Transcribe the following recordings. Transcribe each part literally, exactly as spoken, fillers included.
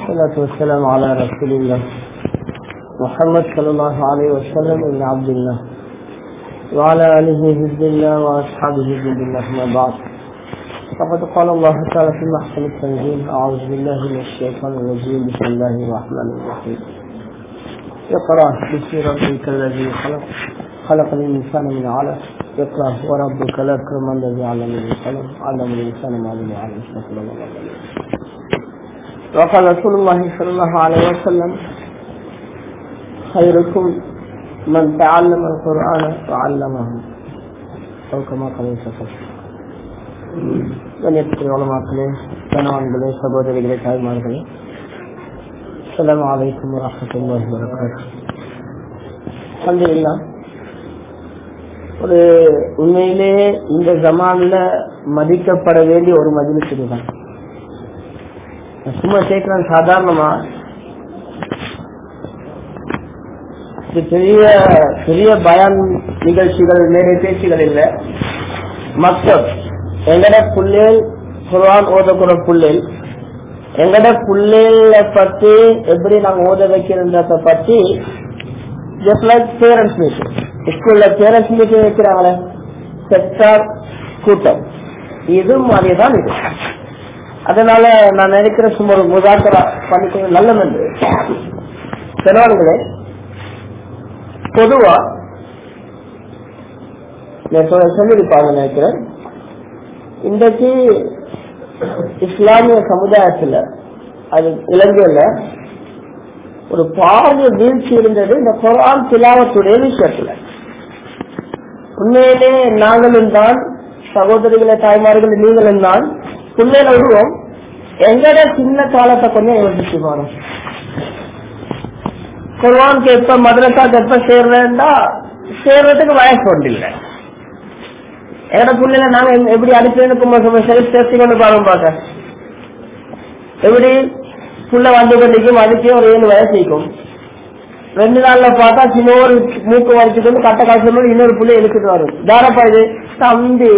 والصلاة والسلام على رسول الله محمد صلى الله عليه وسلم ابن عبد الله وعلى آله حزب الله وأصحابه حزب الله ما بعد. فقد قال الله تعالى في محكم التنزيل: أعوذ بالله من الشيطان الرجيم بسم الله الرحمن الرحيم. اقرأ باسم ربك الذي خلق خلق الإنسان من علق اقرأ وربك الأكرم الذي علم بالقلم علم الإنسان ما لم يعلم. وقال رسول الله صلى الله عليه وسلم: خيركم من تعلم القرآن وعلمه أو كما قال يوسف. கண்ணியத்துக்குரிய உலமாக்களே, கணவான்களே, சகோதரிகளே, தாய்மார்களே, அஸ்ஸலாமு அலைக்கும் வரஹ்மத்துல்லாஹி வபரகாத்துஹு. அல்ஹம்துலில்லாஹ், ஒரு உண்மையிலே இந்த ஜமான்ல மதிக்கப்பட வேண்டிய ஒரு மஜ்லிஸ் இதுதான். சும்மா சேர்க்கிறேன் சாதாரணமா. பெரிய பெரிய பயான் நிகழ்ச்சிகள், மேலே பேச்சுகள் இல்லை. மக்தப் எங்கட புள்ளேல் குர்ஆன் ஓதக்கூட புள்ளேல் எங்கட புள்ளேல பத்தி எப்படி நாங்க ஓத வைக்கிறத பத்தி ஜஸ்ட் லைக் பேரண்ட்ஸ் மீட்டிங். ஸ்கூல்ல பேரண்ட்ஸ் மீட்டிங் வைக்கிறாங்களே, செக்டார் கூட்டம், இது மாதிரிதான் இது. அதனால நான் நினைக்கிற சும்மா ஒரு முதாக்கரா பண்ணிக்கணும் நல்லது. செலவாளர்களே, பொதுவா சொல்லிருப்பாங்க நினைக்கிறேன், இன்றைக்கு இஸ்லாமிய சமுதாயத்துல, அது இலங்கையில ஒரு பாரிய வீழ்ச்சி இருந்தது இந்த குர்ஆன் திலாவத்துடைய விஷயத்துல. உண்மையிலே நாங்களும் தான், சகோதரிகளை, தாய்மார்கள், நீங்களும் தான் உண்மையில உருவம். எங்கட சின்ன காலத்தை கொஞ்சம் யோசிச்சு போறோம். குர்ஆன் எப்ப மதரசா எப்ப சேர்றா சேர்றதுக்கு வயசு ஒன்று இல்லை. எங்கட புள்ளைல நாங்க எப்படி அனுப்பி சேர்த்து கொண்டு பாருங்க பாக்க, எப்படி புள்ள வந்து கொண்டிருக்கும். அதுக்கே ஒரு ஏழு வயசுக்கும் ரெண்டு நாள்ல பார்த்தா சின்ன ஒரு மூக்கு வரைக்கும் வந்து கட்ட காசு இன்னொரு புள்ளை எடுத்துட்டு வரும். தாரப்பா இது தம்பி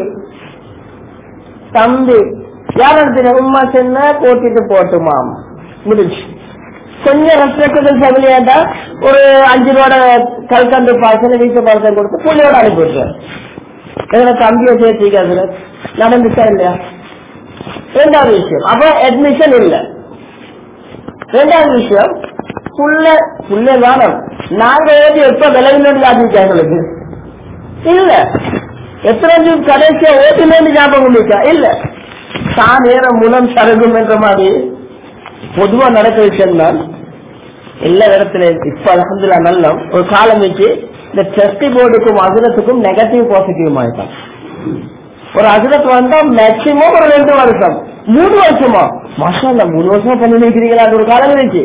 தம்பி யார் எடுத்து உமா சென்ன போட்டிட்டு போட்டுமாம் முடிஞ்சு. கொஞ்சம் ரெஸ்பெக்டபிள் ஃபேமிலியாட்டா ஒரு அஞ்சு ரூபாட கல்கண்டு பாசன வீட்டு பாசனம் கொடுத்து புள்ளையோட அனுப்பிவிடுறேன். எங்களை தம்பியை சேர்த்திக்காது நடந்துச்சா இல்லையா? ரெண்டாவது விஷயம், அப்ப அட்மிஷன் இல்ல. ரெண்டாவது விஷயம், புள்ள புள்ள வாரம் நாங்க ஏது எப்ப விலகினு எங்களுக்கு இல்ல. எத்தனை கடைசியா ஓட்டுலேருந்து ஞாபகம் இருக்கா? இல்ல. தான் நேரம் மூலம் சரகும் என்ற மாதிரி பொதுவா நடக்க விஷயம்தான் எல்லா இடத்துல. இப்ப அல்ஹம்துலில்லாஹ் நல்ல ஒரு காலம் வச்சு இந்த டெஸ்ட் போர்டுக்கும் அசுரத்துக்கும் நெகட்டிவ் பாசிட்டிவ் ஆயிட்டான். ஒரு அசுரத்து வந்தா மேக்சிமம் ஒரு ரெண்டு வருஷம் மூணு வருஷமா மாஷா மூணு வருஷமா பண்ணி நினைக்கிறீங்களா? அது ஒரு காலம் இருந்துச்சு.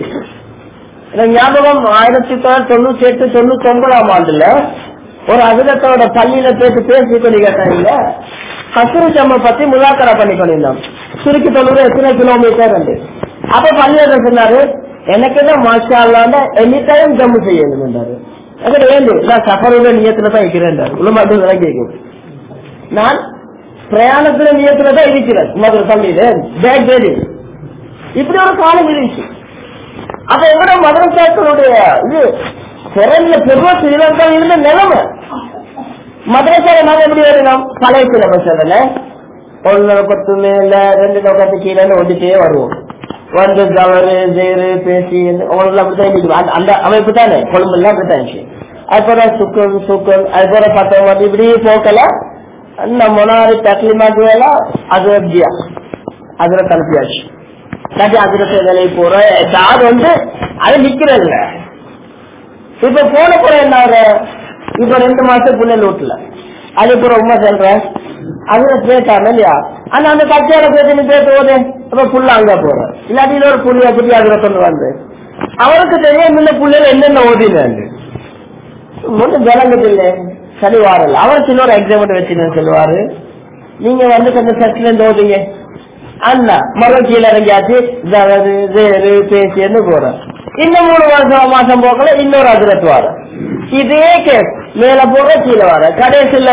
ஞாபகம் ஆயிரத்தி தொள்ளாயிரத்தி தொண்ணூத்தி எட்டு தொண்ணூத்தி ஒன்பதாம் ஆண்டுல ஒரு அசுரத்தோட பள்ளியில பேசி பேசி கொண்டு கேட்டாங்க. கசூரி ஜம்ம பத்தி முலாக்கரா பண்ணி கொண்டிருந்தோம். சுருக்கி தொண்ணூறு எத்தனை கிலோமீட்டர் வந்து அப்ப பள்ளியில சொன்னாரு, எனக்கு தான் மாஷா அல்லாஹ் எனி டைம் ஜம்மு செய்யணும்ன்றாரு. நான் சஃபரோட நியத்துல தான் இருக்கிறேன். உள்ள மட்டும் கேட்கும், நான் பிரயாணத்துல நியத்துல தான் இருக்கிறேன். மதுரை பள்ளியில பேக் ரெடி. இப்படி ஒரு காலம் இருந்துச்சு. அப்ப எங்கட மதரசாக்களுடைய இது குறைந்த பெருவா ஸ்ரீலங்கா இருந்த நிலைமை. மதரசால நாங்க எப்படி வரணும்? பழைய சிலபஸ் அதுல ஒன்னு பத்து மேல ரெண்டு நோக்கத்து கீழே ஒட்டிட்டே வருவோம். வந்து தவறு சேரு பேசி உங்களுக்கு அப்படித்தான் இருக்கு. அந்த அமைப்பு தானே கொழும்புல அப்படித்தான் இருந்துச்சு. அதுபோல சுக்கம் சுக்கம் அதுபோல பத்தொன்பது இப்படி போக்கல அந்த மொனாரி தக்லிமாக்கு அது எப்படியா அதுல கலப்பியாச்சு. அதுல வேலையை போற அது வந்து அது நிக்கிறது இல்ல. இப்ப போன போற என்ன இப்ப ரெண்டு மாசம் புள்ள லோட்ல அது இப்ப ரொம்ப சொல்ற அதுல பேட்டாம இல்லையா? ஆனா அந்த கட்சியால பேச்சு பேச போது இப்ப புள்ள அங்க போற இல்லாட்டி ஒரு புள்ளிய பத்தி அதுல கொண்டு வந்து அவருக்கு தெரியும் இந்த புள்ளையில என்னென்ன ஓதினாரு ஒன்றும் ஜலங்கது இல்லை. சரி வாரல் அவர் சின்ன ஒரு எக்ஸாம் வச்சு சொல்லுவாரு, நீங்க வந்து கொஞ்சம் சர்ச்சில இருந்து ஓதுங்க. அண்ணா மறு கீழே இறங்கியாச்சு பேசியன்னு போற. இன்னும் மூணு வருஷம் மாசம் போக்கல இன்னொரு அதிரத்து வார. இதே கேஸ் மேல போற கீழே வர. கடைசியில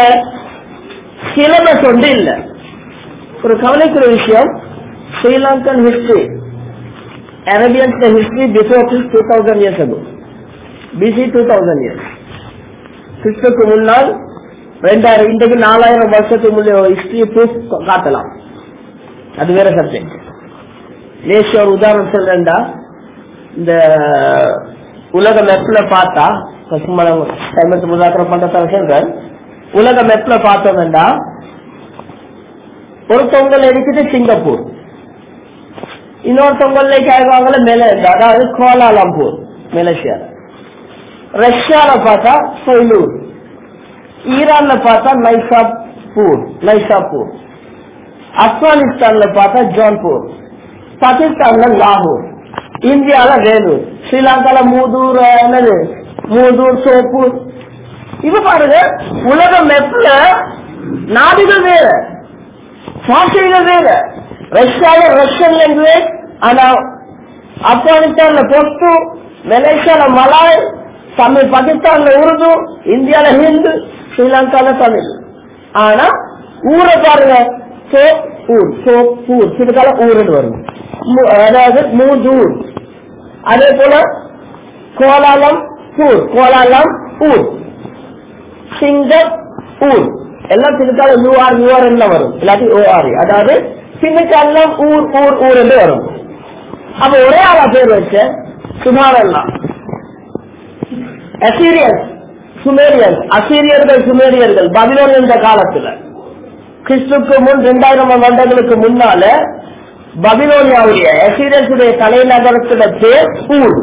சிலபஸ் ஒன்று இல்ல. ஒரு கவலைக்குரிய விஷயம், Sri Lankan history Arabians history before Christ two thousand years ago. B C two thousand years. கிறிஸ்துக்கு முன்னால் ரெண்டாயிரம் இன்றைக்கு நாலாயிரம் வருஷத்துக்கு முன்னே ஹிஸ்டரி ப்ரூஃப் காட்டலாம். அது வேற சப்ஜெக்ட். நேஷ் ஒரு உதாரணம் சொல்றேன்டா, இந்த உலக மெப்ல பார்த்தா முதாக்கரம் பண்றதால சொல்றேன். உலக மெப்ல பார்த்தோம்டா ஒரு தொங்கல் இருக்குது சிங்கப்பூர், இன்னொரு தொங்கல் ஆயிடுவாங்கல்ல மலேசியா, அதாவது கோலாலம்பூர் மலேசியா. ரஷ்யால பார்த்தா சைலூர், ஈரான்ல பார்த்தா நைசாப்பூர் நைசாப்பூர், ஆப்கானிஸ்தான்ல பார்த்தா ஜோன்பூர், பாகிஸ்தான்ல லாகூர், இந்தியால வேலூர், ஸ்ரீலங்கால மூதூர் என்னது மூதூர் சோப்பூர். இப்ப பாருங்க, உலக மெப்ல நாடுகள் வேற, பாஷைகள் வேற. ரஷ்யால ரஷ்யன் லாங்குவேஜ், ஆனா ஆப்கானிஸ்தான்ல பொஸ்து, மலேசியால மலாய், தமிழ் பாகிஸ்தான்ல உருது, இந்தியால ஹிந்து, ஸ்ரீலங்கால தமிழ். ஆனா ஊரை பாருங்க, சோப்பூர் சோப்பூர் சிறுகால ஊருன்னு வரும், அதாவது மூதூர். அதே போல கோலாலம்பூர் கோலாலம்பூர், சிங்கப்பூர் எல்லாம் சிறுகால யூஆர் யூஆர் என்ன வரும், இல்லாட்டி ஓஆர், அதாவது சின்னக்காலம் ஊர் ஊர் ஊர் என்று வரும். அப்ப ஒரே ஆளா பேர் வச்ச சுமாரெல்லாம் அசீரியன்ஸ் சுமேரியன்ஸ், அசீரியர்கள் சுமேரியர்கள் பபிலோன் என்ற காலத்துல கிறிஸ்துக்கு முன் இரண்டாயிரம் வருடங்களுக்கு முன்னால பபிலோனியாவுடைய அசீரியன்ஸுடைய தலைநகரத்துல பேர் ஊர்.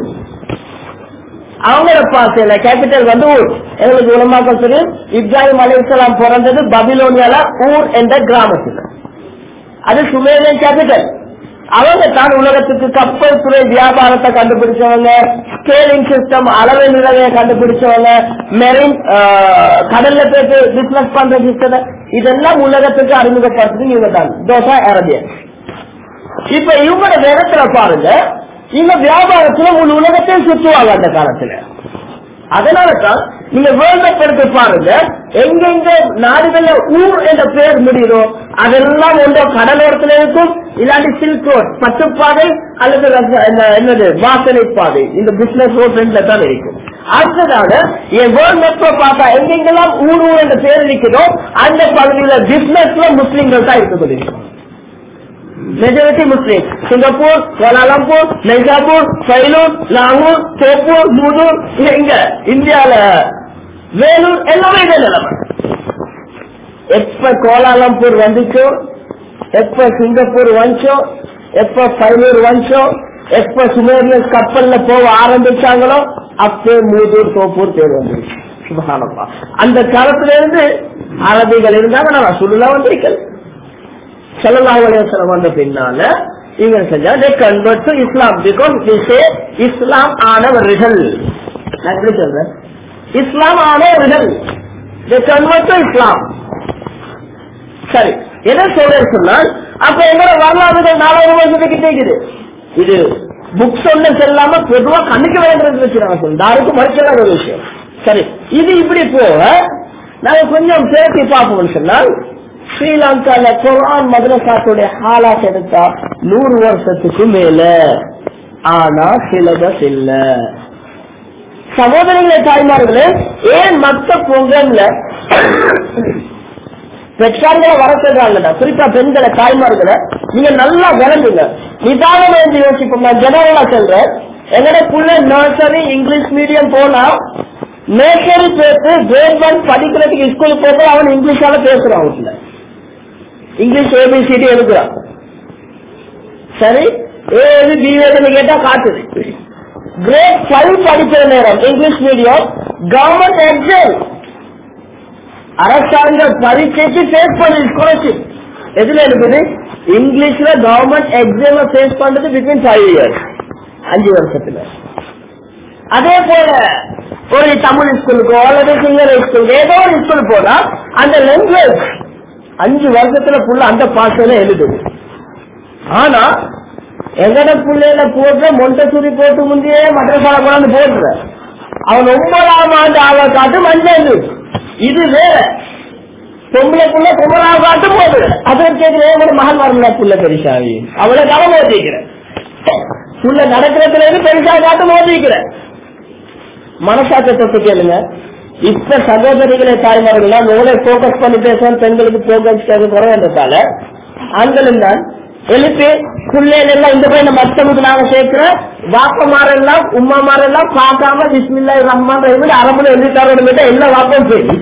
அவங்கள பாசையில கேபிட்டல் வந்து ஊர். எங்களுக்கு உலமாக்கள் தெரியும், இப்ராஹிம் அலைஹிஸ்ஸலாம் பிறந்தது பபிலோனியால ஊர் என்ற கிராமத்துல. அது சுமேரியன் கேபிட்டல். அவங்க தான் உலகத்துக்கு கப்பல் துறை வியாபாரத்தை கண்டுபிடிச்சவங்க, ஸ்கேலிங் சிஸ்டம் அளவு நிலையை கண்டுபிடிச்சவங்க, மெரின் கடல்ல போயிட்டு பிசினஸ் பண்ற சிஸ்டம், இதெல்லாம் உலகத்துக்கு அறிமுகப்படுத்துறது இவங்க தான், தோசா அரபியன். இப்ப இவங்களோட வேகத்துல பாருங்க, இவங்க வியாபாரத்துல முழு உலகத்தையும் சுற்றுவாங்க அந்த காலத்துல. அதனாலதான் நீங்க வேர்ல்ட் கப் எடுத்து பாருங்க, எங்கெங்க நாடுகள்ல ஊர் என்ற பெயர் முடியுதோ அதெல்லாம் ஒன்றோ கடலோரத்துல இருக்கும், இல்லாட்டி சில்க் ரோட் பட்டுப்பாதை அல்லது என்னது வாசனை பாதை, இந்த பிசினஸ் ரோட் ரெண்டுல தான் இருக்கும். அடுத்ததாக என் வேர்ல்ட் கப்பை பார்த்தா எங்கெங்கெல்லாம் ஊர் ஊர் என்ற பெயர் இருக்குதோ அந்த பகுதியில பிசினஸ்ல முஸ்லிம்கள் தான் இருக்க முடியும். Majority Muslim. Singapore, Kuala Lumpur, Nishapur, சைலூர், லாகூர், சோப்பூர், மூதூர், இங்க இந்தியால வேலூர் எல்லாமே இதே நிலைமை. எப்ப கோலாலம்பூர் வந்துச்சோ, எப்ப சிங்கப்பூர் வந்துச்சோ, எப்ப சைலூர் வந்துச்சோ, எப்ப சுமேரியன் கப்பல்ல போக ஆரம்பிச்சாங்களோ அப்பே மூதூர் சோப்பூர் பேர் வந்துருச்சு. சுபஹானல்லாஹ். அந்த காலத்துல இருந்து அரபிகள் இருந்தாங்க, நான் சொல்ல வந்திருக்கேன். ஸல்லல்லாஹு அலைஹி வஸல்லம் வந்த பின்னால இவங்க செஞ்சா they convert to Islam because they say இஸ்லாம் ஆனவர்கள். நான் எப்படி சொல்றேன், இஸ்லாம் ஆனவர்கள் they convert to இஸ்லாம். சரி, என்ன சொல்றேன் சொன்னால், அப்ப எங்களோட வரலாறுகள் நாலாயிரம் வருஷத்துக்கு கேக்குது. இது புக்ஸ் ஒண்ணு செல்லாம பொதுவா கண்ணுக்கு வேண்டியது வச்சு யாருக்கும் மறுக்கல ஒரு விஷயம். சரி, இது இப்படி போக நாங்க கொஞ்சம் சேர்த்து பார்ப்போம்னு சொன்னால், ஸ்ரீலங்கால குர்ஆன் மதரசாத்துடைய ஹாலாத் எடுத்தா நூறு வருஷத்துக்கு மேல, ஆனா சிலபஸ் இல்ல. சகோதரிகளே தாய்மார்களே, ஏன் மற்ற ப்ரோக்ராம்ல பெற்றார்களை வர சொல்றாங்கடா, குறிப்பா பெண்களை தாய்மார்களை நீங்க நல்லா விளங்குங்க, நிதானம் என்று யோசிப்போம். நான் ஜெனரலா சொல்றேன், எங்கட புள்ள நர்சரி இங்கிலீஷ் மீடியம் போனா நர்சரி பேசு கிரேட் ஒன் படிக்கிறதுக்கு ஸ்கூலுக்கு போட்டு அவன் இங்கிலீஷால பேசுறான், வீட்டுல இங்கிலீஷ் ஏபிசிடி எடுக்கிறான். சரி, ஏது பிஏன்னு கேட்டா காட்டுது. கிரேட் ஃபைவ் படிக்கிற நேரம் இங்கிலீஷ் மீடியம் கவர்மெண்ட் எக்ஸாம் அரசாங்க பரீட்சைக்கு ஃபேஸ் பண்ணி ஸ்காலர்ஷிப் எதுல இருக்குது, இங்கிலீஷ்ல கவர்மெண்ட் எக்ஸாம் ஃபேஸ் பண்றது பிட்வீன் ஃபைவ் இயர்ஸ் அஞ்சு வருஷத்துல. அதே போல ஒரு தமிழ் ஸ்கூலுக்கோ அல்லது சிங்கள ஸ்கூலுக்கு ஏதோ ஒரு ஸ்கூல் போனா அந்த லாங்குவேஜ் அஞ்சு வருஷத்துல புள்ள அந்த பாஷையில எழுதுது. ஆனா எங்கட பிள்ளைல போட்டு மொண்டசூரி போட்டு முந்தையே மദ്രസാல கொண்டாந்து போடுற அவன் ஒன்பதாம் ஆண்டு ஆளை காட்டு மஞ்சள். இது வேற பொம்பளை புள்ள பொம்பளாக காட்டு போது அதை கேட்கிறேன், மகன் வரல புள்ள பெரிசாவி அவளை கவனம் ஓட்டிக்கிறேன். உள்ள நடக்கிறதுல இருந்து பெருசா காட்டு மோதிக்கிற மனசாட்சி தொட்டு கேளுங்க. இப்ப சகோதரிகளை தாய்மார்கள் உங்களை போக்கஸ் பண்ணி பேசுவோம், பெண்களுக்கு போக்கஸ் குறைவதால ஆண்களும் தான் எழுப்பி பிள்ளைகள் எல்லாம் இந்த போய் மத்தவங்களுக்கு நாங்க சேர்க்கிற வாப்பமாரெல்லாம் உமாமாரெல்லாம் பார்க்காம பிஸ்மில்லாஹிர் ரஹ்மானிர் ரஹீம் அரபுல எழுதிட்டாரோட எல்லா வாப்பம் சரி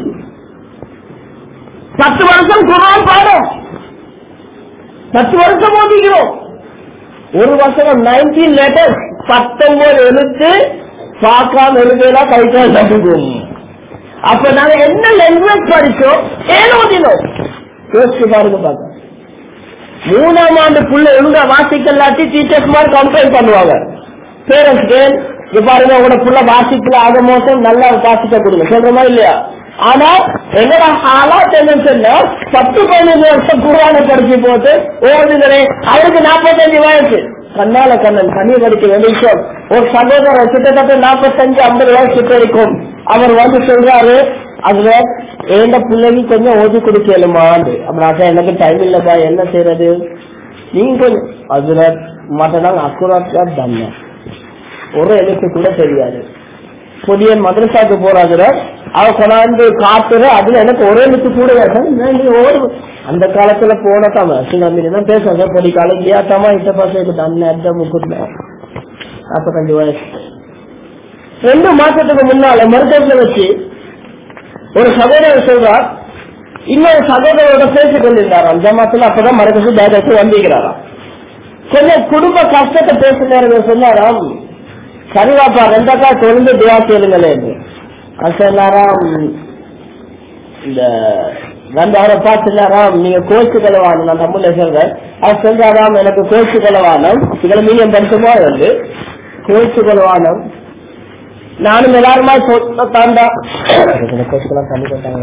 பத்து வருஷம் குர்ஆன் பாடம் பத்து வருஷம் ஓதிக்கிறோம். ஒரு வருஷம் நைன்டீன் லெட்டர் பத்தொன்பது எழுத்து பார்க்காம எழுதலாம் கைக்கால் தப்புவோம். அப்ப நாங்க என்ன லாங்குவேஜ் படிச்சோம் ஏன் ஓதினோம் யோசிச்சு பாருங்க. பார்க்க மூணாம் ஆண்டு புள்ள ஒழுங்கா வாசிக்கலாட்டி டீச்சர்ஸ் மாதிரி கம்ப்ளைண்ட் பண்ணுவாங்க பேரண்ட்ஸ்க்கு. இது பாருங்க உங்களோட புள்ள வாசிக்கல ஆக மோசம் நல்லா வாசிக்க கொடுங்க சொல்றமா இல்லையா? ஆனா என்னோட ஆளாத் என்னன்னு சொன்னா பத்து பதினஞ்சு வருஷம் குர்ஆனை படிச்சு போட்டு ஓடுகிறேன். அவருக்கு நாற்பத்தஞ்சு வயசு கண்ணால கண்ணன் கண்ணி படிக்க வேண்டிய ஒரு சகோதரர் கிட்டத்தட்ட நாற்பத்தஞ்சு ஐம்பது வயசு கிட்ட இருக்கும். அவர் வந்து சொல்றாரு அதுல எந்த பிள்ளைக்கு கொஞ்சம் ஓதி கொடுக்கலுமாண்டு. அப்படின்னா எனக்கு டைம் இல்லப்பா என்ன செய்யறது நீங்க கொஞ்சம் அதுல மாட்டேனாங்க அக்குராட்டா தன்ன ஒரு எழுத்து கூட தெரியாது. புதிய மதரசாக்கு போறாதுல அவ கொண்டாந்து காட்டுற அதுல எனக்கு ஒரே எழுத்து கூட ஓடு. அந்த காலத்துல போனதாம சின்ன பேசுவாங்க பொடி காலம் ஏத்தாமா இட்ட பாசம் தன்ன முக்குல நாற்பத்தஞ்சு வயசு. ரெண்டு மாசத்துக்கு முன்னால மருத்துவத்துல வச்சு ஒரு சகோதரர் சொல்றார் இன்னொரு சகோதரோட பேசிக் கொண்டிருந்தாராம் ஜமாத்துல. அப்பதான் மருத்துவ டைரக்டர் வந்திருக்கிறாராம். கொஞ்சம் குடும்ப கஷ்டத்தை பேசுனாரு சொன்னாராம் சரிவாப்பா ரெண்டக்கா தொடர்ந்து துவா கேளுங்களே சொன்னாராம். இந்த ரெண்டு அவரை பார்த்துனாராம் நீங்க கோச்சு கலவானம் நான் தமிழ்ல சொல்றேன். அவர் சொல்றாராம் எனக்கு கோச்சு கலவானம் இதுல மீடியம் படிக்குமா வந்து கோச்சு கலவானம் நானும் எல்லாருமா தாண்டா கோச்சுக்கெல்லாம் பண்ணி கொண்டாங்க.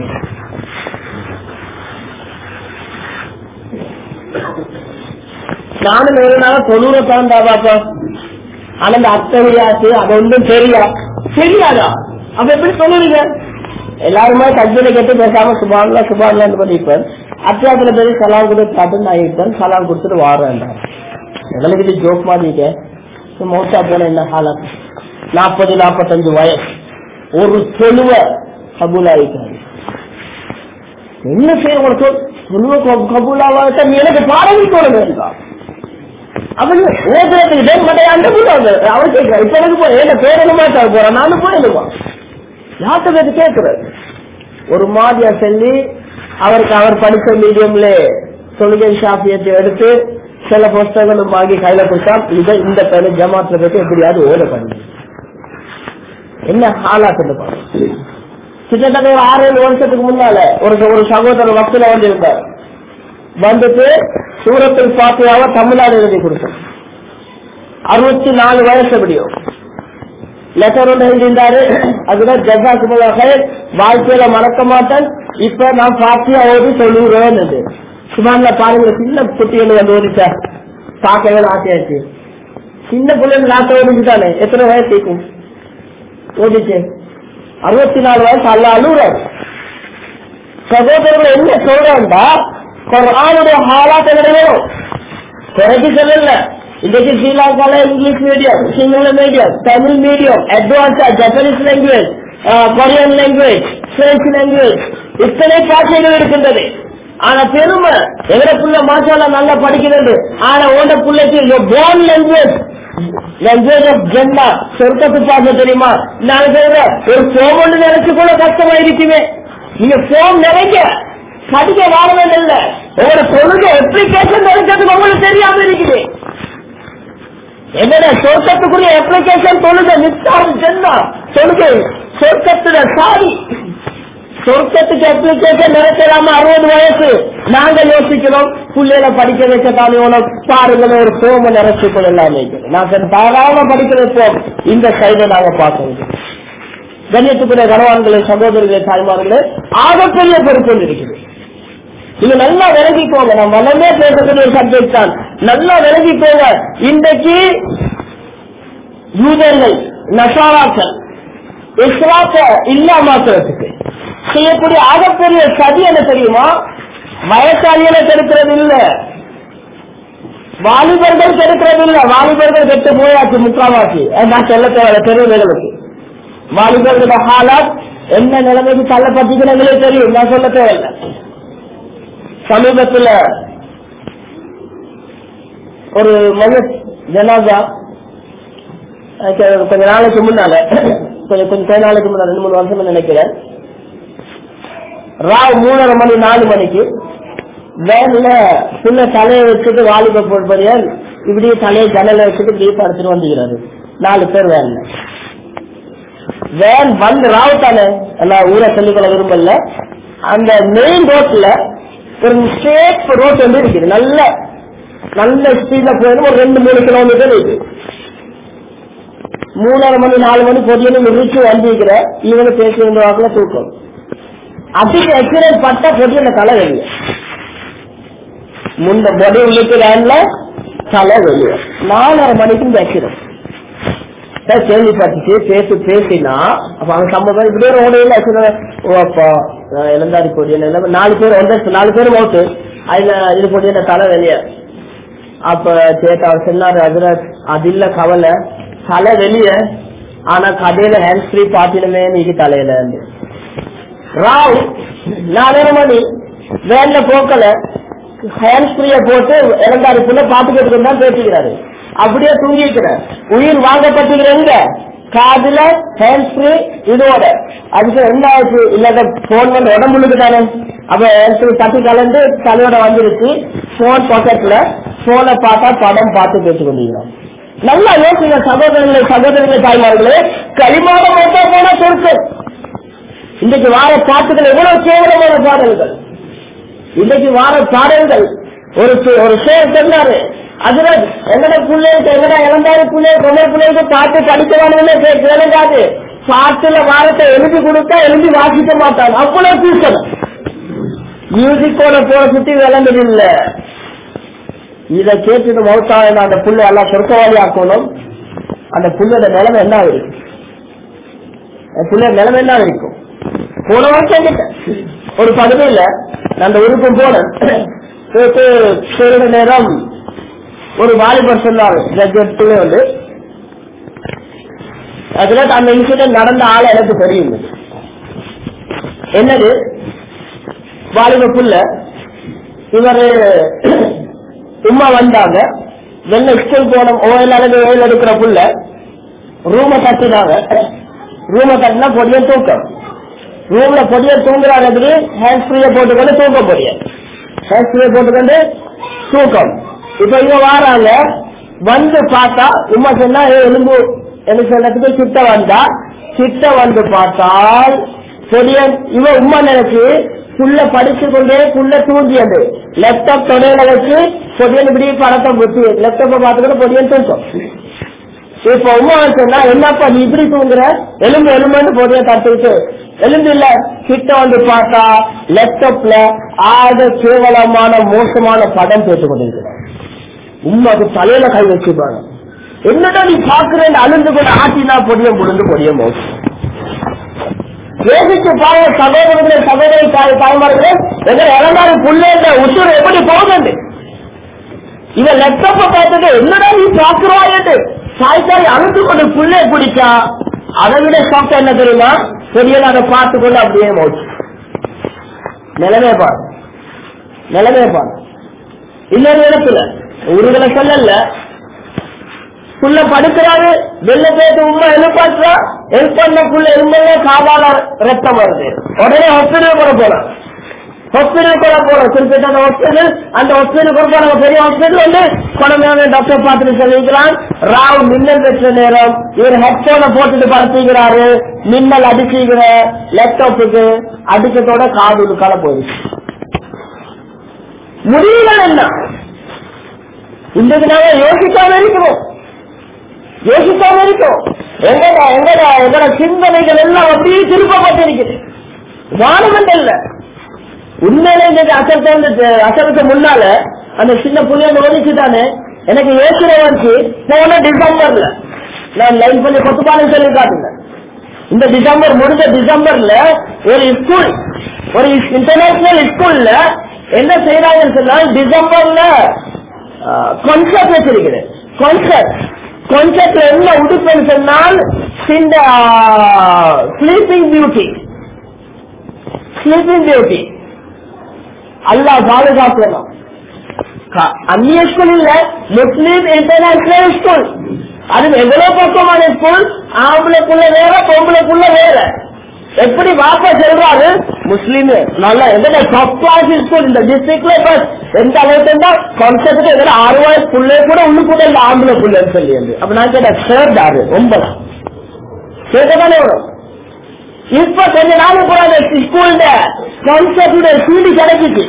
நானும் எவ்வளவு தொண்ணூறு தாண்டா பாப்பா. ஆனா அந்த அத்தகையாச்சு அது ஒன்றும் தெரியா தெரியாதா அப்ப எப்படி சொல்லுவீங்க? எல்லாருமே கஜ்ஜில கேட்டு பேசாம சுபான்ல சுபான்லான்னு பண்ணிப்பேன். அத்தியாவத்துல பேரு சலாம் கொடுத்து காட்டு நான் இருப்பேன் சலாம் கொடுத்துட்டு வாரேன். எங்களுக்கு இது ஜோக் மாதிரி மோட்டா போன என்ன காலம் நாற்பது நாற்பத்தஞ்சு வயசு ஒரு தொழுவ கபூலாயிட்டாரு. என்ன செய்ய ஒரு தொழுவ கபூலாவாட்டா நீ எனக்கு பாடவி போட வேண்டாம் அவன் அவன் கேட்கிறான் இப்ப எனக்கு போய் என்ன பேரணுமா போறான் நானும் போயிடுவான் யார்கிட்ட பேரு கேட்கிறாரு. ஒரு மாதிரியா சொல்லி அவருக்கு அவர் படிச்ச மீடியம்ல தொழுகை சாப்பியத்தை எடுத்து சில புஸ்தகங்களும் வாங்கி கையில கொடுத்தா இதை இந்த பேரு ஜமாத்துல பத்தி எப்படியாவது ஓட பண்ணி என்ன ஆளாத்து பாருங்க. கிட்டத்தட்ட ஒரு ஆறு ஏழு வருஷத்துக்கு முன்னால ஒரு ஒரு சகோதரர் வக்துல வந்து இருந்தார். வந்துட்டு சூரத்தில் பாத்தியாவ தமிழ்நாடு எழுதி கொடுத்தார். அறுபத்தி நாலு வயசு எப்படியோ லெட்டர் ஒன்று எழுதியிருந்தாரு. அதுதான் ஜசாக்குமாக வாழ்க்கையில மறக்க மாட்டேன் இப்ப நான் பாத்தியா ஓடி சொல்லுறேன். சுமான்ல பாருங்க சின்ன குட்டிகள் வந்து ஓடிச்சா பாக்கைகள் ஆசையாச்சு. சின்ன பிள்ளைங்க நாட்டை ஓடிச்சுட்டானே எத்தனை வயசு இருக்கும் ஓடிச்சு அறுபத்தி நாலு வயசு அல்ல அழுகுறாரு. சகோதரர்கள் என்ன சொல்றாண்டா குர்ஆனுடைய ஹாலாத் கிடையாது குறைக்கு சொல்லல. இன்னைக்கு ஸ்ரீலங்கால English medium Sinhala medium Tamil medium அட்வான்ஸா Japanese language Korean language French language இத்தனை பாஷைகள் இருக்கின்றது. ஆனா பெருமை எங்கட புள்ள மாஷால்லா நல்லா படிக்கிறது. ஆனா உண்ட பிள்ளைக்கு போன் லாங்குவேஜ் லாங்குவேஜ் ஆஃப் ஜன்னா சொர்க்கத்து பாச தெரியுமா? நான் சொல்றேன் ஒரு போன் ஒன்று நினைச்சு கூட கஷ்டமாயிருக்குமே. நீங்க போன் நிறைய படிக்க வாழ வேண்டும் இல்ல உங்களோட தொழுகை அப்ளிகேஷன் இருக்கிறதுக்கு உங்களுக்கு தெரியாம இருக்குது. என்னோட சொர்க்கத்துக்குரிய அப்ளிகேஷன் தொழுகை நிச்சாரம் ஜன்னா தொழுகை சொர்க்கத்துல சாரி சொர்க்கத்துக்கு அப்ளிகேஷன் நினைக்கலாமா? அறுபது வயசு நாங்க யோசிக்கிறோம் பிள்ளைகளை படிக்க வைக்கத்தானே பாருங்களேன் ஒரு சோம நிறைச்சு கொள்ளலாம். நான் தாராளமா படிக்க வைப்போம். இந்த சைடை நாங்க பார்க்க கண்ணியத்துக்குரிய கணவான்களே சகோதரர்களே தாய்மார்களே ஆகப்பெரிய பொறுப்பு இருக்குது. நீங்க நல்லா விளங்கிக்கோங்க. நான் வளமே பேசக்கூடிய ஒரு சப்ஜெக்ட் தான். நல்லா விளங்கிக்கோங்க. இன்றைக்கு யூதர்கள் நசாராக்கள் இஸ்லாத்தை இல்லாமக்கிறதுக்கு செய்யக்கூடிய ஆகப்பெரிய சதி என்ன தெரியுமா? வயசாளிகளை தடுக்கிறது இல்ல வாலிபர்கள் கெடுக்கிறது இல்ல, வாலிபர்கள் கெட்டு போயாச்சு முக்காவாசி. நான் சொல்ல தேவை பெரியவர்களுக்கு வாலிபர்களோட ஹாலாத் என்ன நிலைமைக்கு தள்ளப்பட்டிருக்கிறவங்களே தெரியும், நான் சொல்ல தேவையில்லை. சமீபத்தில் ஒரு மைய ஜனாதா கொஞ்ச நாளைக்கு முன்னால கொஞ்சம் கொஞ்ச நாளைக்கு முன்னால ரெண்டு மூணு வருஷம் நினைக்கிறேன், ராவ் மூணரை மணி நாலு மணிக்கு வேன்ல சின்ன தலையை வச்சுட்டு வாலிப போடுபடியால் இப்படியே தலையை ஜன்னல வச்சுட்டு இப்படியே படுத்துட்டு வந்துக்கிறாரு. நாலு பேர் வேன்ல. வேன் வந்து ராவ் தானே எல்லாம் ஊரை சொல்லிக்கொள்ள விரும்பல. அந்த மெயின் ரோட்ல ஒரு ஸ்ட்ரெயிட் ரோட் வந்து இருக்குது, நல்ல நல்ல ஸ்பீட்ல போயிடும். ஒரு ரெண்டு மூணு கிலோமீட்டர் இருக்கு. மூணரை மணி நாலு மணி பொடியும் நிறுத்தி வந்திருக்கிற இவங்க பேசி இருந்த வாக்குல தூக்கம் அதிக எக்ஸிடென்ட் பட்டா பொடிய தலை வெளியே முந்த பொடி உள்ளிட்டு வேன்ல தலை வெளியே நாலரை மணிக்கு இந்த எக்ஸிடென்ட் கேள்விப்பட்டுச்சு. பேசி பேசினா அப்ப அவங்க சம்பவம் இப்படியே ரோடையில ஓப்பா இளந்தாரி பொடிய நாலு பேர் வந்து நாலு பேர் மோட்டு அதுல இது பொடிய தலை வெளியே. அப்ப சேட்டா அவர் சொன்னாரு, அதுல அது இல்ல கவலை தலை வெளிய, ஆனா கடையில ஹேண்ட் ஃப்ரீ பாத்திரமே நீக்கு தலையில இருந்து ராவ் நாலரை மணி வேன்ல போக்கல ஹேண்ட் ஃப்ரீய போட்டு இளந்தாரிக்குள்ள பாத்துக்கிட்டு தான் பேசிக்கிறாரு. அப்படியே தூங்கிக்கிற உயிர் வாங்கப்பட்டுக்கிறேங்க காதுல ஹேண்ட் ஃப்ரீ இதோட. அதுக்கு என்ன ஆச்சு இல்லாத போன் வந்து உடம்புக்கு தானே. அப்ப ஹேண்ட் ஃப்ரீ தட்டி கலந்து தலையோட வந்துருச்சு. போன் பாக்கெட்ல போனை பார்த்தா படம் பார்த்து பேசிக் கொண்டிருக்கிறோம். நல்லா யோசிங்க சகோதரர்களே சகோதரர்களே தாய்மார்களே, களிமான மொத்தா போன சொற்கள். இன்றைக்கு வார பாட்டுகள் எவ்வளவு கேவலமான பாடல்கள். இன்றைக்கு வார பாடல்கள் ஒரு ஒரு சேர் சொன்னாரு, அதுல எங்கட பிள்ளைகளுக்கு எங்கட இளந்தாரி பிள்ளைகள் பொம்மை பிள்ளைகளுக்கு பாட்டு படிக்கவானு கேளுங்காது. பாட்டுல வாரத்தை எழுதி கொடுத்தா எழுதி வாசிக்க மாட்டாங்க, அவ்வளவு தூக்கணும். மியூசிக்கோட போற சுத்தி விளங்குது இல்ல. இதை கேட்டுட்டு மௌத்தான அந்த புள்ளை எல்லாம் சொர்க்கவாதி ஆக்கணும். அந்த புள்ளோட நிலைமை என்ன இருக்கு, புள்ளை நிலைமை என்ன இருக்கும். போன வருஷம் ஒரு பகுதியில அந்த உறுப்பும் போனேன். நேரம் ஒரு வாலிபர் சொன்னாரு பிள்ளை வந்து, அதுல அந்த இன்சிடென்ட் நடந்த ஆள எனக்கு தெரியும். என்னது வாலிப புள்ள இவரு சும்மா வந்தாங்க, வெள்ள ஸ்கூல் போன ஓயில் அளவு ஓயில் எடுக்கிற புள்ள ரூம தட்டினாங்க. ரூம தட்டினா பொடிய தூக்கம், ரூம்ல பொடிய தூங்குறாங்க. ஹேண்ட் ஃப்ரீய போட்டுக்கொண்டு தூக்க பொடிய ஹேண்ட் ஃப்ரீய போட்டுக்கொண்டு தூக்கம். இப்ப இவங்க வாராங்க, வந்து பார்த்தா உமா சொன்னா எலும்பு என்ன சொல்றதுக்கு கிட்ட வந்தா கிட்ட வந்து பார்த்தால் பொடியன் இவ உமா நினைச்சு புள்ள படிச்சு கொண்டே புள்ள தூங்கியது. லேப்டாப் தொடையில வச்சு பொடியன் இப்படி படத்தை புத்தி லேப்டாப்பை பார்த்துக்கிட்டு பொடியன் தூக்கம். இப்ப உமா சொன்னா என்னப்பா நீ இப்படி தூங்குற, எலும்பு எலும்புன்னு பொடிய தட்டுட்டு எலும்பு இல்ல. கிட்ட வந்து பார்த்தா லேப்டாப்ல ஆக கேவலமான மோசமான படம் பேசிக் கொண்டிருக்கிறார். உமாக்கு தலையில கை வச்சுப்பாங்க. என்னடா நீ பாக்குறேன்னு அழுந்து கூட ஆட்டினா பொடிய முடிந்து பொடிய மோசம். யோசிச்சு பாய சகோதரர்களே சகோதரி தாய் தாய்மார்களே, எங்க இளந்தாரி புள்ள உசுறு எப்படி போகுது. இவன் லெப்டாப்ப பார்த்துட்டு என்னடா நீ பாக்குறாயிட்டு தாய்த்தாய் அழுந்து கொண்டு புள்ளை பிடிச்சா அதை விட ஷாக் என்ன தெரியுமா, பெரியல அதை பார்த்து கொண்டு அப்படியே மோச்சு. நிலைமை பாரு நிலைமை பாரு. இன்னொரு இடத்துல ஊர்களை சொல்லல, புள்ள படுக்கிறாரு, வெள்ள பேட்டு உண்மை எழுப்பாற்றா எழுப்பண்ண புள்ள எலும்பல காவால ரத்தம் வருது. உடனே ஹாஸ்பிட்டல் கூட போலாம் ஹாஸ்பிட்டல் கூட போறோம் குறிப்பிட்ட அந்த ஹாஸ்பிட்டல் அந்த ஹாஸ்பிட்டல் கூட போறாங்க. பெரிய ஹாஸ்பிட்டல் வந்து குழந்தைங்க டாக்டர் பார்த்துட்டு சொல்லிக்கிறான், ராவ் மின்னல் பெற்ற நேரம் இவர் ஹெட்போனை போட்டுட்டு படுத்திக்கிறாரு, மின்னல் அடிச்சுக்கிற லேப்டாப்புக்கு அடிக்கத்தோட காது கால போயிடுச்சு. முடிவுகள் என்ன இன்றைக்கு நாங்க யோசிக்காம இருக்கிறோம் யோசிக்காம இருக்கோம். எங்கடா எங்கடா எங்கட சிந்தனைகள் எல்லாம் அப்படியே திருப்பப்பட்டிருக்குது. வானவன் இல்ல உண்மையிலே இந்த அசத்தை வந்து அசத்துக்கு முன்னால அந்த சின்ன புள்ளிய நோடிச்சுதானே எனக்கு யோசனை வந்து போன டிசம்பர்ல நான் லைன் பண்ணி கொத்துப்பாலும் சொல்லி காட்டுங்க. இந்த டிசம்பர் முடிஞ்ச டிசம்பர்ல ஒரு ஸ்கூல் ஒரு இன்டர்நேஷனல் ஸ்கூல்ல என்ன செய்யறாங்கன்னு சொன்னா, டிசம்பர்ல கான்செப்ட் வச்சிருக்கிறேன். கான்செப்ட் கான்செப்ட்ல என்ன உடுப்புன்னு சொன்னால் இந்த ஸ்லீப்பிங் பியூட்டி ஸ்லீப்பிங் பியூட்டி அல்லாஹ் பாதுகாக்கணும். அந்நிய ஸ்கூல் இல்ல, முஸ்லீம் இன்டர்நேஷனல் ஸ்கூல். அது எவ்வளவு பக்கமான ஸ்கூல், ஆம்பளைக்குள்ள வேற பொம்பளைக்குள்ள வேற. எப்படி வாப்பா சொல்றாரு முஸ்லீம் நல்ல எந்த டாப் கிளாஸ் ஸ்கூல் இந்த டிஸ்ட்ரிக்ட்ல பஸ் எந்த அளவுக்கு கான்செப்ட் எதிர ஆறு வயசு புள்ளே கூட உள்ளுக்குள்ள இந்த ஆம்பளை புள்ளன்னு சொல்லி. அப்ப நான் கேட்ட சேர்ட் ஆறு ஒன்பதா கேட்டதானே வரும். இப்ப கொஞ்ச நாள் கூட அந்த ஸ்கூல்ல கான்செப்ட் சீடி கிடைச்சிச்சு.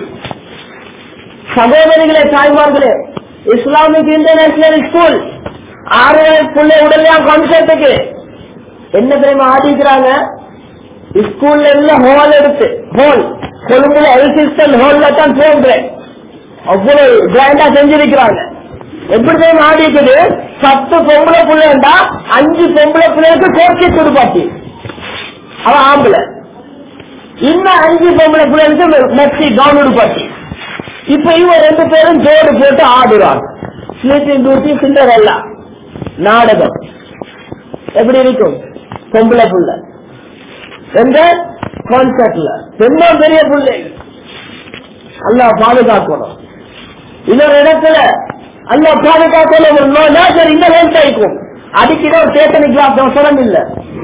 சகோதரிகளே தாய்மார்களே, இஸ்லாமிக் இன்டர்நேஷனல் ஸ்கூல் ஆறு வயசு புள்ளை உடனே கான்செப்டுக்கு என்ன தெரியுமா ஆடிக்கிறாங்க. ஸ்கூல்ல உள்ள ஹால் எடுத்து ஹால் கொழும்புல எல்சிஸ்டன் ஹால்ல தான் போகிறேன் அவ்வளவு கிராண்டா செஞ்சிருக்கிறாங்க. எப்படி தெரியுமா ஆடிக்குது, பத்து பொம்பளை பிள்ளைண்டா அஞ்சு பொம்பளை பிள்ளைக்கு கோர்க்கி துடுப்பாட்டி அவன் ஆம்பளை, இன்னும் அஞ்சு பொம்பளை பிள்ளைக்கு மெக்சி கவுன் உடுப்பாட்டி. இப்ப இவன் ரெண்டு பேரும் ஜோடு போட்டு ஆடுறாங்க. ஸ்லீப்பிங் பியூட்டி சிண்டரெல்லா நாடகம் எப்படி இருக்கும். பொம்பளை புள்ள எந்த கான்செப்ட்ல ரொம்ப பெரிய பிள்ளை அல்லாஹ் பாதுகாக்கணும். இன்னொரு இடத்துல அல்லாஹ் பாதுகாக்கணும். ஒரு நோய் இந்த லேண்ட் ஆயிக்கும் அடிக்கிற ஒரு சேத்தனி கிளாஸ் அவசரம் இல்ல.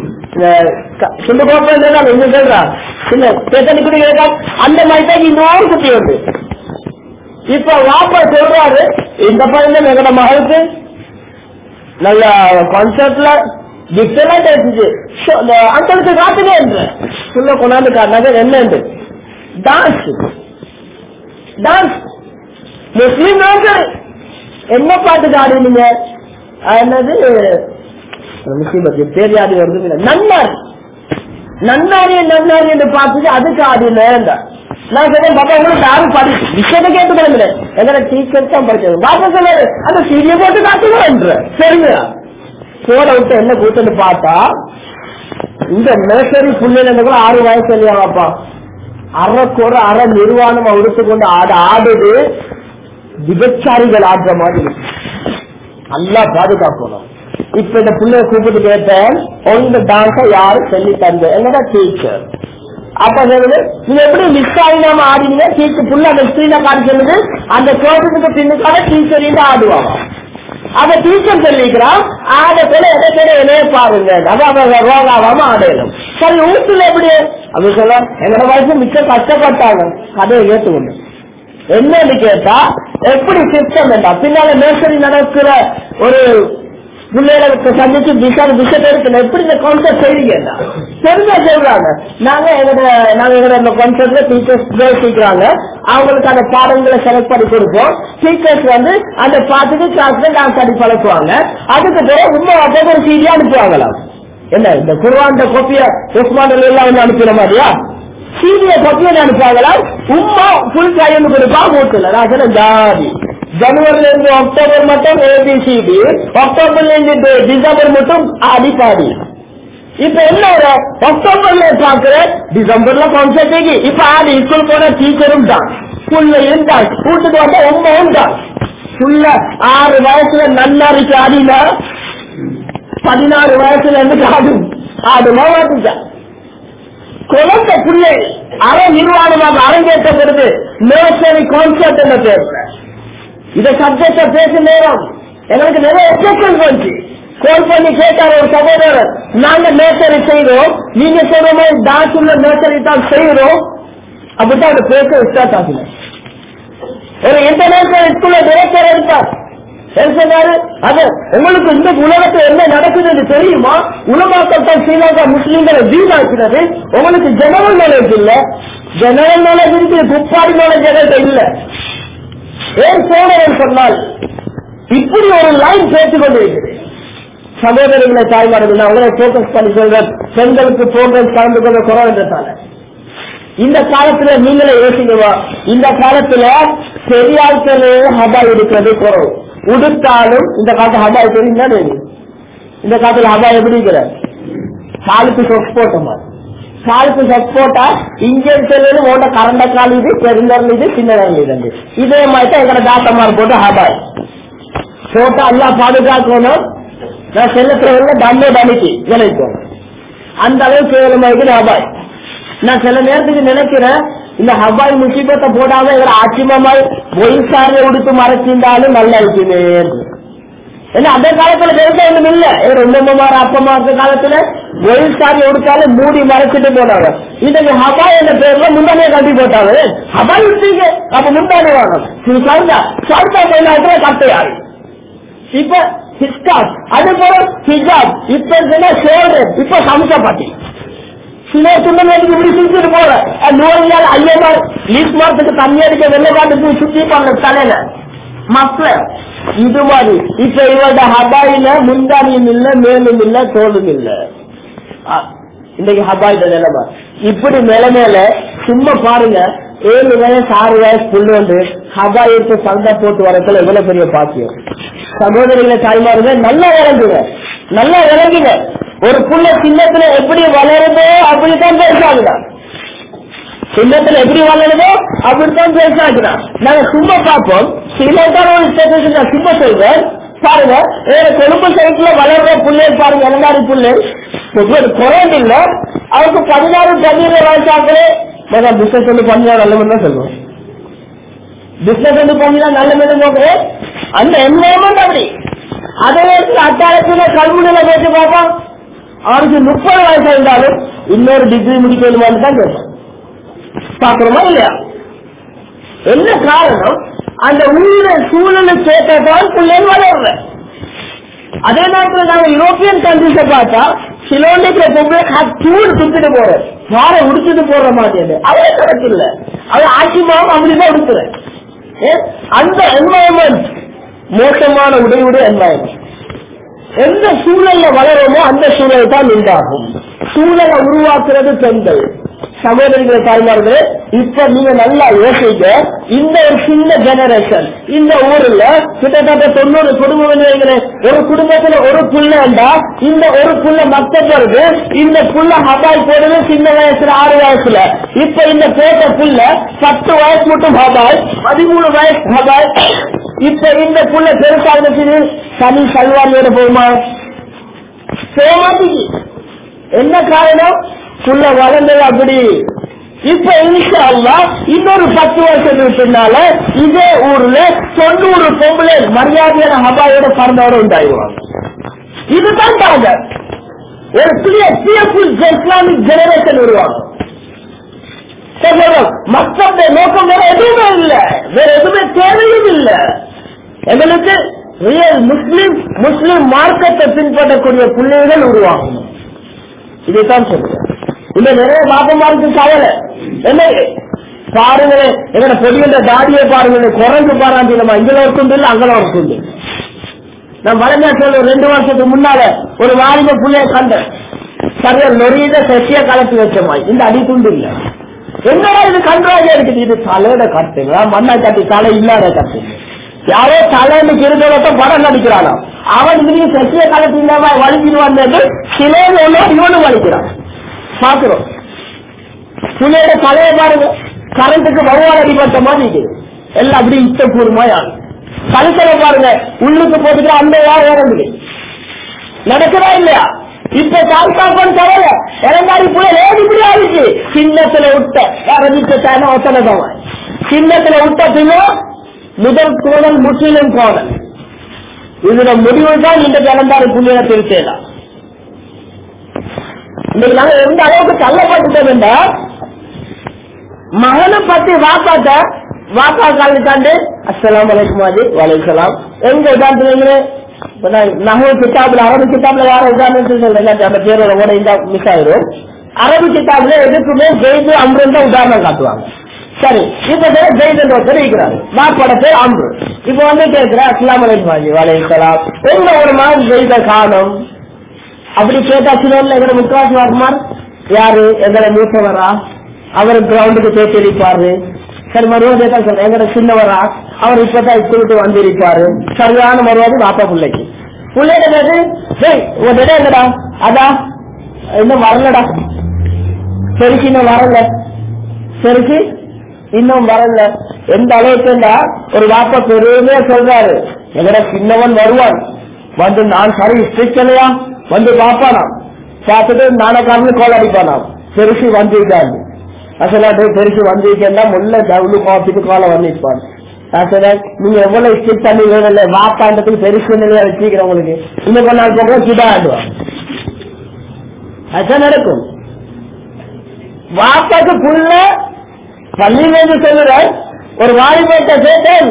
சொல்ல கோப்பம் என்ன சொல்றா இல்ல சேத்தனி குடி அந்த மாதிரி தான் இன்னொரு குட்டி வந்து. இப்ப வாப்பா சொல்றாரு இந்த பையன் எங்கட மகளுக்கு நல்ல கான்செப்ட்ல டிஃபரெண்ட் ஆயிடுச்சு. அங்களுக்கு காட்டுங்க என்று சொல்ல கொண்டாந்து காட்டினாங்க. என்ன டான்ஸ் டான்ஸ் முஸ்லீம் என்ன பாட்டுக்கு ஆடுவீங்க? என்னது முஸ்லீம் பேர் யாரு வருது நன்னாரி நன்னாரி நன்னாரி என்று பார்த்துட்டு அதுக்கு ஆடினேன். நான் சொல்றேன் பாப்பா உங்களுக்கு யாரும் படி விஷயத்தை கேட்டுக்கல எங்க டீச்சர் தான் படிச்சது. பாப்பா சொல்ல அந்த சீரிய போட்டு காட்டுங்க சரிங்க. போட விட்டு என்ன கூட்டுன்னு பார்த்தா இந்த நர்சரி புள்ளைல கூட ஆறு வயசு இல்லையா பாப்பா அறக்கூட அற நிர்வாணம் உடுத்துக்கொண்டு ஆட ஆடுது விபச்சாரிகள் ஆடுற மாதிரி. நல்லா பாதுகாக்கணும். இப்ப இந்த புள்ளைய கூப்பிட்டு கேட்டேன் உங்க டான்ஸ யாரு சொல்லி தந்த என்னடா டீச்சர். அப்ப சொல்லுது நீங்க எப்படி மிஸ் ஆகினாம ஆடினீங்க டீச்சர் புள்ள அந்த ஸ்கிரீனை காட்டி சொல்லுது அந்த கோபத்துக்கு பின்னுக்காக டீச்சர் ஆடுவாங்க. அத டீச்சர் சொல்லிக்கிறான் ஆட போல எதை இணைய பாருங்க ரோகாவாம ஆடையிலும். சரி ஊட்டுல எப்படி அப்படி சொல்ல எங்களோட வயசு மிச்சம் கஷ்டப்பட்டாங்க கதையை ஏற்றுக்கொண்டு என்னன்னு கேட்டா எப்படி சிஸ்டம் வேண்டாம் பின்னால நர்சரி நடக்கிற ஒரு பிள்ளைகளுக்கு சந்திச்சு விஷயம் விஷயத்தை இருக்கு எப்படி இந்த கான்செப்ட் செய்வீங்க தெரிஞ்சா சொல்றாங்க. நாங்க எங்களோட நாங்க எங்களோட இந்த கான்செப்ட்ல டீச்சர்ஸ் பேசிக்கிறாங்க அவங்களுக்கு அந்த பாடங்களை செலக்ட் பண்ணி கொடுப்போம். டீச்சர்ஸ் வந்து அந்த பாட்டுக்கு கிளாஸ்ல டான்ஸ் ஆடி பழக்குவாங்க. அதுக்கு பிறகு உண்மை அப்போ ஒரு சீடியா அனுப்புவாங்களாம். என்ன இந்த குர்ஆன் கோப்பிய உஸ்மான் எல்லாம் வந்து அனுப்பின மாதிரியா சீடிய கோப்பியை அனுப்புவாங்களாம். உமா ஃபுல் டைம் கொடுப்பா மூட்டுல நான் சொன்ன ஜாதி ஜனவரில இருந்து அக்டோபர் மட்டும் ஏபிசிடி அக்டோபர்ல இருந்து டிசம்பர் மட்டும் ஆடி பாடி. இப்ப என்ன ஒரு அக்டோபர்ல பாக்குற டிசம்பர்ல கான்செப்ட் இப்ப ஆடி ஸ்கூல் போன டீச்சரும் தான் ஸ்கூல்லையும் தான் கூட்டுக்கு வந்த ஒன்பதும் தான் ஃபுல்ல ஆறு வயசுல நன்னாரிக்கு ஆடினா பதினாறு வயசுல இருந்து ஆடும் ஆடுமா வாட்டுச்சா குழந்தை பிள்ளை அற நிர்வாணமாக அரங்கேற்றப்படுது நர்சரி கான்செப்ட் என்ற பேர். இதை சப்ஜெக்ட பேச நேரம் எங்களுக்கு நிறைய எக்ஸப்ஷன் வந்துச்சு. கால் பண்ணி கேட்டார் ஒரு சகோதரர் நாங்க நர்சரி செய்யறோம் நீங்க சொல்ற மாதிரி டான்ஸ் உள்ள நர்சரி தான் செய்யறோம் அப்படித்தான் அதை பேச ஸ்டார்ட் ஆகல. ஒரு இன்டர்நேஷனல் ஸ்கூல்ல டைரக்டர் இருப்பார் சொன்னாரு அது உங்களுக்கு இந்த உலகத்தில் என்ன நடக்குதுன்னு தெரியுமா? உலமாக்கள் தான் ஸ்ரீலங்கா முஸ்லீம்களை வீணாக்கிறது. உங்களுக்கு ஜெனரல் நாலேஜ் இல்ல. ஜெனரல் நாலேஜ் இருக்கு துப்பாடி நாலேஜ் எதாவது இல்ல. ஏன் சோழன் சொன்னால் இப்படி ஒரு லைன் சேர்த்து கொண்டிருக்கிறது. சகோதரிகளை தாய்மார்கள் அவங்களை போக்கஸ் பண்ணி சொல்றேன் பெண்களுக்கு போன்ற கலந்து கொள்ள குறவுன்றதால இந்த காலத்துல நீங்களே யோசிக்கவா இந்த காலத்துல பெரியாட்களே ஹபா இருக்கிறது குறவு. உடுத்தாலும் இந்த காலத்து ஹபா தெரியும் இந்த காலத்துல ஹபா எப்படி இருக்கிற காலுக்கு சொக்கு போட்ட மாதிரி காலுக்கு செட் போட்டா இன்ஜின் செல்லு ஓட்ட கரண்ட கால் இது பெருந்தரல் இது சின்னதரல் இது இதே மாதிரி தான் எங்கட டாக்டர்மார் போட்டு ஹபாய் போட்டா எல்லாம் பாதுகாக்கணும். நான் செல்லத்துல தண்டை தனிக்கு விளைவிக்கும் அந்த அளவு கேவலமாயிட்டு ஹபாய். நான் சில நேரத்துக்கு நினைக்கிறேன் இந்த ஹபாய் முசீபத்தை போடாம எங்களை ஆட்சிமமாய் ஒய்சாரியை உடுத்து மறைச்சிருந்தாலும் நல்லா இருக்குமே. ஏன்னா அந்த காலத்துல விவசாயம் இல்ல, ரொம்பமாறு அப்பமா இருக்க காலத்துல ஒய்சாரியை உடுத்தாலும் மூடி மறைச்சிட்டு போனாங்க. இன்னைக்கு ஹபாய் என்ற பேர்ல முந்தானே கட்டி போட்டாங்க. ஹபாய் விட்டீங்க அப்ப முந்தானே வாங்க சவுத்தா போயில கட்டையாள். இப்ப ஹிஸ்டாப் அது போல ஹிஜாப் இப்ப ஷோல்டர் இப்ப சம்சப்பாட்டி சில துண்டங்களுக்கு இப்படி சுத்திட்டு போற நூறு நாள் ஐயமார் லீஸ் மார்த்துக்கு தண்ணி அடிக்க வெள்ளக்காட்டுக்கு சுத்தி பண்ண தலையில மக்கள் இது மாதிரி இப்ப இவரோட ஹபாயில முந்தானியும் இல்ல மேலும் இல்ல தோலும் இல்ல. இன்னைக்கு ஹபாயில நிலைமை இப்படி நிலைமையில சும்மா பாருங்க ஏழு வயசு ஆறு வயசு புள்ளு வந்து ஹபாயிற்கு சண்டை போட்டு வரத்துல எவ்வளவு பெரிய பாக்கியம். சகோதரிகளை தாய்மாருங்க நல்லா விளங்குங்க நல்லா விளங்குங்க. ஒரு புள்ள சின்னத்துல எப்படி வளருதோ அப்படித்தான் பேசாகுதான். சின்னத்துல எப்படி வளருதோ அப்படித்தான் பேசாகுதான். நாங்க சும்மா பார்ப்போம். சில சும்மா சொல்றேன் பாருங்க கொழும்பு சைட்ல வளர்ற புள்ளை பாருங்க இரண்டாறு புள்ளை குறைந்து இல்ல அவருக்கு பதினாறு பதினேழு வயசாக்களே பிசினஸ் வந்து பண்ணினா நல்ல மட்டும் தான் சொல்லுவோம். பிசினஸ் வந்து பண்ணினா நல்ல மட்டும் போக்குறேன் அந்த என்வரன்மெண்ட் அப்படி. அதே நேரத்தில் அட்டாளத்துல கல்முனையில பேசி பார்ப்போம் அவருக்கு முப்பது வயசு இருந்தாலும் இன்னொரு டிகிரி முடிக்கணுமான்னு தான் கேட்போம். பாக்குறோமா இல்லையா? என்ன காரணம்? அந்த ஊரில சூழலை சேர்த்தான் பிள்ளைங்க வளர்ற. அதே நேரத்தில் நாங்க யூரோப்பியன் கண்ட்ரிஸ பார்த்தா சிலோண்டிக்கு பொம்பளை சூடு சுத்திட்டு போறேன் வார உடுத்துட்டு போற மாதிரி அவரே கணக்கு இல்ல அவன் ஆட்சிமாவும் அப்படிதான் உடுத்துறேன். அந்த என்வாயன்மெண்ட் மோசமான உடையுடைய என்வாயன்மெண்ட். எந்த சூழல்ல வளருமோ அந்த சூழல் தான் உண்டாகும். சூழலை உருவாக்குறது பெண்கள். சகோதரிகளை தாய்மார்களே இப்ப நீங்க நல்லா யோசிக்க. இந்த ஒரு சின்ன ஜெனரேஷன் இந்த ஊர்ல கிட்டத்தட்ட தொண்ணூறு குடும்பம் ஒரு குடும்பத்துல ஒரு புள்ளா இந்த ஒரு புள்ள மக்கிறது இந்த புள்ள ஹபாய் போடுறது சின்ன வயசுல ஆறு வயசுல. இப்ப இந்த போட்ட புள்ள பத்து வயசு மட்டும் ஹபாய் பதிமூணு வயசு ஹபாய். இப்ப இந்த புள்ள பெருசாக தனி சல்வாரியோட போகுமா? போமாட்டீங்க. என்ன காரணம்? புள்ள வளர்ந்தது அப்படி. இப்ப இன்ஷா அல்லாஹ் இன்னொரு பத்து வருஷத்துக்கு பின்னால இதே ஊர்ல தொண்ணூறு பொம்பளை மரியாதையான ஹபாயோட பிறந்தவரை உண்டாயிடுவாங்க. இதுதான் டார்கெட். ஒரு பியர்ஃபுல் இஸ்லாமிக் ஜெனரேஷன் உருவாகும். மக்களுடைய நோக்கம் வேற எதுவுமே இல்லை, வேற எதுவுமே தேவையும் இல்லை. எங்களுக்கு ரியல் முஸ்லிம் முஸ்லிம் மார்க்கத்தை பின்பற்றக்கூடிய பிள்ளைகள் உருவாகும். இதைத்தான் சொல்றேன். இந்த நிறைய பாப்பமாருக்கு கவலை என்ன பாருங்களேன். எங்கட பொடியோட தாடியை பாருங்க குறைஞ்சு பாராட்டி நம்ம இங்கே ஒரு துண்டு இல்லை அங்கே ஒரு துண்டு. நான் வளர்ந்தா சொல்ல ரெண்டு வருஷத்துக்கு முன்னால ஒரு வாலிப புள்ளைய கண்டேன். சரியா நொறியில சசிய கலத்து வச்சமா இந்த அடி துண்டு இல்ல. என்னடா இது கன்றாக இருக்குது? இது தலையோட கட்டுங்களா மண்ணா கட்டி தலை இல்லாத கட்டுங்க. யாரோ தலைன்னு கிருதத்தை படம் நடிக்கிறானா அவன் இதுக்கு சசிய கலத்து இல்லாம வலிக்கிடுவான் சிலையில இவனும் வலிக்கிறான். பாக்குறோம் புள்ளையோட தலையை பாருங்க கரண்ட்டுக்கு வருவாள் அடிப்பட்ட மாதிரி இருக்குது. எல்லாம் அப்படி இஷ்ட கூறுமாயா கழுத்தலை பாருங்க உள்ளுக்கு போட்டுக்கிற அந்த யார் இறங்குது நடக்கிறா இல்லையா? இப்ப கால்காப்பன் கவலை இறங்காடி புள்ள இப்படி ஆயிடுச்சு. சின்னத்துல விட்ட அரபித்தான ஒத்தனதவா சின்னத்துல விட்ட பின்ன முதல் கோணல் முஸ்லிம் கோணல். இதுல முடிவு தான் இந்த இறந்தாரு புள்ளைய திருத்தலாம். இன்னைக்கு நாங்க எந்த அளவுக்கு தள்ளப்பட்டுட்டோம். மகனை பத்தி வாப்பாட்ட வாப்பா காலிட்டாண்டு அஸ்ஸலாமு அலைக்கும் வாஜி வலைக்கலாம் எங்க உதாரணத்துல நகை கிட்டாப்ல அரபு கிட்டாப்ல யார உதாரணம் சொல்றேன் அந்த பேரோட கூட இந்த மிஸ் ஆயிரும். அரபு கிட்டாப்ல எதுக்குமே ஜெயிது அம்ருன்னு தான் உதாரணம் காட்டுவாங்க. சரி இப்ப பேர் ஜெயிதுன்ற ஒருத்தர் இருக்கிறாரு வாப்போட பேர் அம்ரு. இப்ப வந்து கேட்கிறேன் அஸ்ஸலாமு அலைக்கும் வாஜி வலைக்கலாம் எங்க ஒரு மாதிரி ஜெயித காணும் அப்படி கேட்டா சிலோன்ல எங்கட முக்காசி வாக்குமார் யாரு எங்கட மூத்தவரா அவர் கிரவுண்டுக்கு பேசி இருப்பாரு. சரி மறுவாதி தான் சொல்றேன் எங்கட சின்னவரா அவர் இப்பதான் ஸ்கூலுக்கு வந்திருப்பாரு. சரியான மறுவாதி பாப்பா பிள்ளைக்கு பிள்ளைகிட்ட கேட்டு டேய் உன் இடம் எங்கடா அதா இன்னும் வரலடா சரிக்கு இன்னும் வரல, சரிக்கு இன்னும் வரல. எந்த அளவுக்குண்டா ஒரு வாப்பா பெருமையா சொல்றாரு, எங்கட சின்னவன் வருவான் வந்து நான் சரி ஸ்ட்ரிக்ட்லையா வந்து பாப்பானா பார்த்துட்டு நானக்காரனு கோல் அடிப்பானாம். பெருசு வந்துட்டாரு அசலாட்டு பெருசு வந்துட்டா முல்ல டவுலு காப்பிட்டு கோலை வந்துப்பான். நீங்க எவ்வளவு ஸ்ட்ரிக்ட் பண்ணி வேணும் வாப்பாண்டதுக்கு பெருசு நிலையா வச்சுக்கிறேன் உங்களுக்கு இன்னும் கொஞ்ச நாள் போக கிட்ட ஆடுவான். அதுதான் நடக்கும். வாப்பாக்கு புள்ள பள்ளியிலிருந்து சொல்லுற ஒரு வாலிபத்தை கேட்டேன்,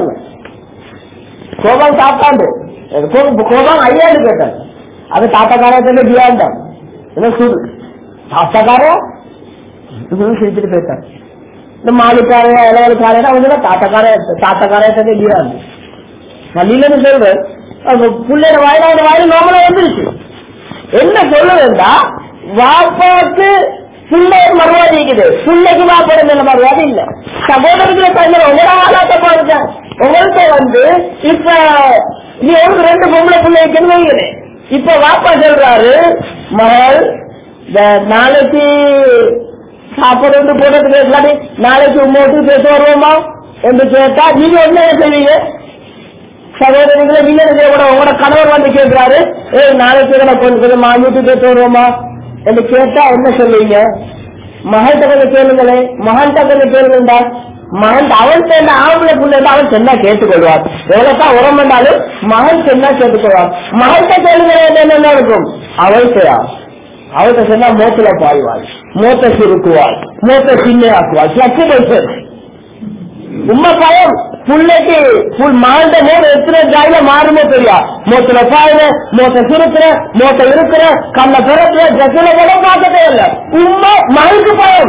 கோபம் சாப்பாண்டு கோபம் ஐயாண்டு கேட்டேன். அது தாத்தாக்காரத்துல பியாண்டான் என்ன சொல்லு தாத்தாக்காரன் சிரிச்சுட்டு போயிட்டான். இந்த மாலுக்கார இளவலுக்காரன் அவங்க தாத்தாக்கார தாத்தாக்காரத்தை பியாண்டு பள்ளியில இருந்து சொல்றேன். புள்ளையோட வாயில வாயில நாமளா வந்துருச்சு. என்ன சொல்ல வேண்டா, வாப்பாக்கு புள்ளை மறுவாதி இருக்குது, புள்ளைக்கு வாப்பட நல்ல மறுவாதி இல்ல. சகோதரர்களை தவிர உங்களோட ஆளாட்ட பாருங்க. உங்கள்கிட்ட வந்து இப்ப நீ ஒரு ரெண்டு பொம்பளை பிள்ளைக்குன்னு வைக்கிறேன். இப்ப வாப்பா சொல்றாரு, மகள் நாளைக்கு சாப்பாடு வந்து போட்டதுக்கு இல்லாட்டி நாளைக்கு உம்மோட்டு பேச வருவோமா என்று கேட்டா நீங்க என்ன செய்வீங்க? சகோதரிகளை நீங்க கூட உங்களோட கணவர் வந்து கேட்கிறாரு, ஏய் நாளைக்கு கொஞ்சம் கொஞ்சம் மாமிட்டு பேச வருவோமா என்று கேட்டா என்ன சொல்லுவீங்க? மகள்கிட்ட கொஞ்சம் கேளுங்களே, மகன்கிட்ட கொஞ்சம் கேளுங்கண்டா. மகன் அவன் சேர்ந்த ஆம்பளை புள்ள அவன் சென்னா கேட்டுக்கொள்வார். எவ்வளவுதான் உரம் பண்ணாலும் மகன் சென்னா கேட்டுக்கொள்வார். மகள்கிட்ட கேளுங்களேன் என்ன இருக்கும்? அவள் செய்யா அவள்கிட்ட சொன்னா மூத்துல பாய்வாள், மூத்த சுருக்குவாள், மூத்த சின்னையாக்குவாள். பிளக்சிபிள் உண்மை பயம் புள்ளைக்கு மகண்ட மூணு எத்தனை ஜாயில மாறுமோ தெரியா? மூத்துல பாயுற, மூத்த சுருக்குற, மூத்த இருக்கிற, கண்ண பிறப்புற, ஜசில படம் பார்க்கவே இல்லை. உண்மை மகளுக்கு பயம்,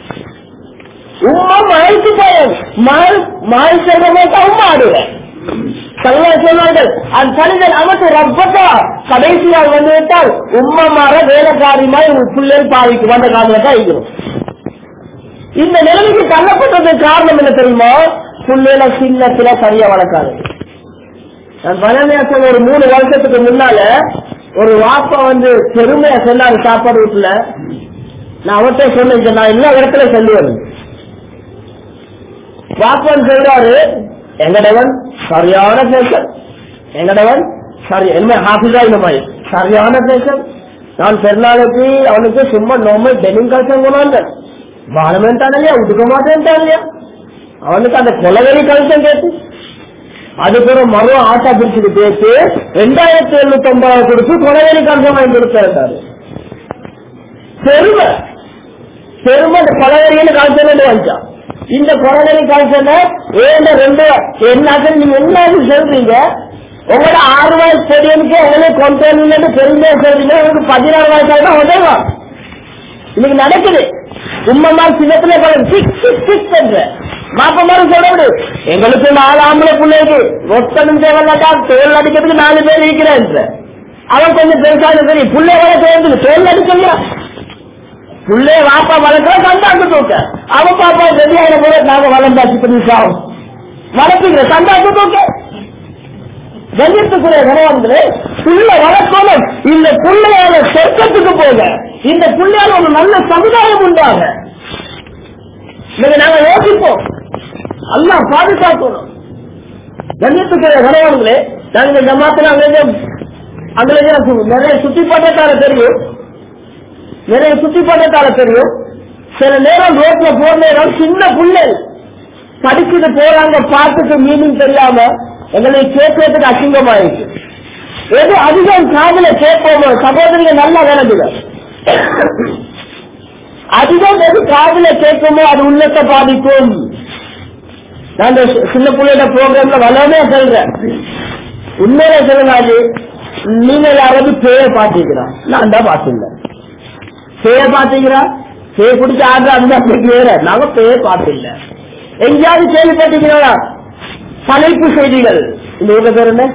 உண்மை மகளுக்கு பயம். மகள் மகள் செய்த போட்டா உண்மை ஆடுவேன் சொல்வார்கள். அந்த தனிதன் அமைச்சு ரப்பட்டா கடைசியாக வந்து விட்டால் உண்மை மாற வேலைக்காரிமாய் பிள்ளைகள் பாதிக்கும். அந்த காரணம் தான் இருக்கிறோம். இந்த நிலைமைக்கு தள்ளப்பட்டதுக்கு காரணம் என்ன தெரியுமா? புள்ளையில சின்னத்துல சரியா வளர்க்காது. நான் பழமையா சொன்ன ஒரு மூணு வருஷத்துக்கு முன்னால ஒரு வாப்பா வந்து பெருமையா சொன்னாரு சாப்பாடு வீட்டுல. நான் அவர்கிட்ட சொன்னேன், நான் எல்லா இடத்துல சொல்லுவேன். வாப்பான்னு சொல்றாரு, எங்கடவன் சரியான பேசன், எங்கடவன் சரி என்ன ஹாஃபிஸா இந்த மாதிரி சரியான பேசன். நான் பெருநாளைக்கு அவனுக்கு சும்மா நார்மல் டெனிங் கல்ச்சர் கொண்டாங்க வாழமேன்ட்டான் இல்லையா, உடுக்க மாட்டேன்ட்டான் இல்லையா, அவனுக்கு அந்த கொலவெறி கல்ச்சம் கேட்டு அதுக்கப்புறம் மறு ஆட்டா பிடிச்சிட்டு பேசி ரெண்டாயிரத்தி எழுநூத்தி ஒன்பதாவது கொடுத்து கொலவெறி கல்ச்சம் வாங்கி கொடுத்தாரு. பெருமை பெருமை இந்த கொலவெறின்னு கல்ச்சம் வந்துச்சான். இந்த கொலவெறி கல்ச்சம் ஏன் ரெண்டு என்ன நீங்க என்ன சொல்றீங்க? உங்களோட ஆறு ரூபாய் ஸ்டேடியமுக்கு உங்களுக்கு கொண்டு பெருமையா சொல்றீங்க, உங்களுக்கு பதினாறு ரூபாய்க்காக தான் உதவா இன்னைக்கு நடக்குது. உண்மை சின்னத்துல மாப்ப மாதிரி சொல்றது, எங்களுக்கு நாலு ஆம்பளை பிள்ளைக்கு ஒத்தனும் தேவையில்லாட்டா தோல் அடிக்கிறதுக்கு நாலு பேர் இருக்கிறேன். அவன் கொஞ்சம் பெருசாக சரி பிள்ளை வர சேர்ந்து தோல் அடிக்கலாம். பிள்ளைய வாப்பா வளர்க்கிற சந்தாக்கு தூக்க அவன் பாப்பா ரெடியான போல நாங்க வளர்ந்தாச்சு பெருசாகும் வளர்த்துக்கிற சந்தாக்கு தூக்க கண்ணியத்துக்குரிய கணவன்களே, புள்ள வளர்க்கணும். இந்த புள்ளையால சொர்க்கத்துக்கு போக, இந்த புள்ளையால ஒரு நல்ல சமுதாயம் உண்டாக நாங்க யோசிப்போம். அல்லா பாதுகாக்கணும். கண்ணியத்துக்குரிய கணவன்களே, நாங்க ஜமாத்துல அங்கே அங்கே நிறைய சுத்தி பட்டத்தால தெரியும், நிறைய சுத்தி பட்டத்தால தெரியும். சில நேரம் ரோட்ல போற நேரம் சின்ன புள்ளை படிச்சுட்டு போறாங்க, பார்த்துட்டு மீனிங் தெரியாம எங்களை கேட்கறதுக்கு அசிங்கமாயிருக்கு. எது அதிகம் காதல கேட்போமோ சகோதரிகள் நல்லா விளங்குங்க. அதிகம் எது காதல கேட்குமோ அது உள்ளத்தை பாதிக்கும். நான் சின்ன பிள்ளையோட ப்ரோக்ராம்ல வளமே சொல்றேன், உண்மையில சொல்லுங்க. நீங்க யாராவது பேய பாத்தீங்களா? நான் தான் பாத்துருந்தேன். பேய பாத்தீங்களா? பேய பிடிச்ச ஆடுற அந்த வேற, நாங்க பேய பார்த்தீங்க. எங்கேயாவது கேள்விப்பட்டீங்களா? தலைப்பு செய்திகள் இந்த ஊர்ல பேர் என்ன?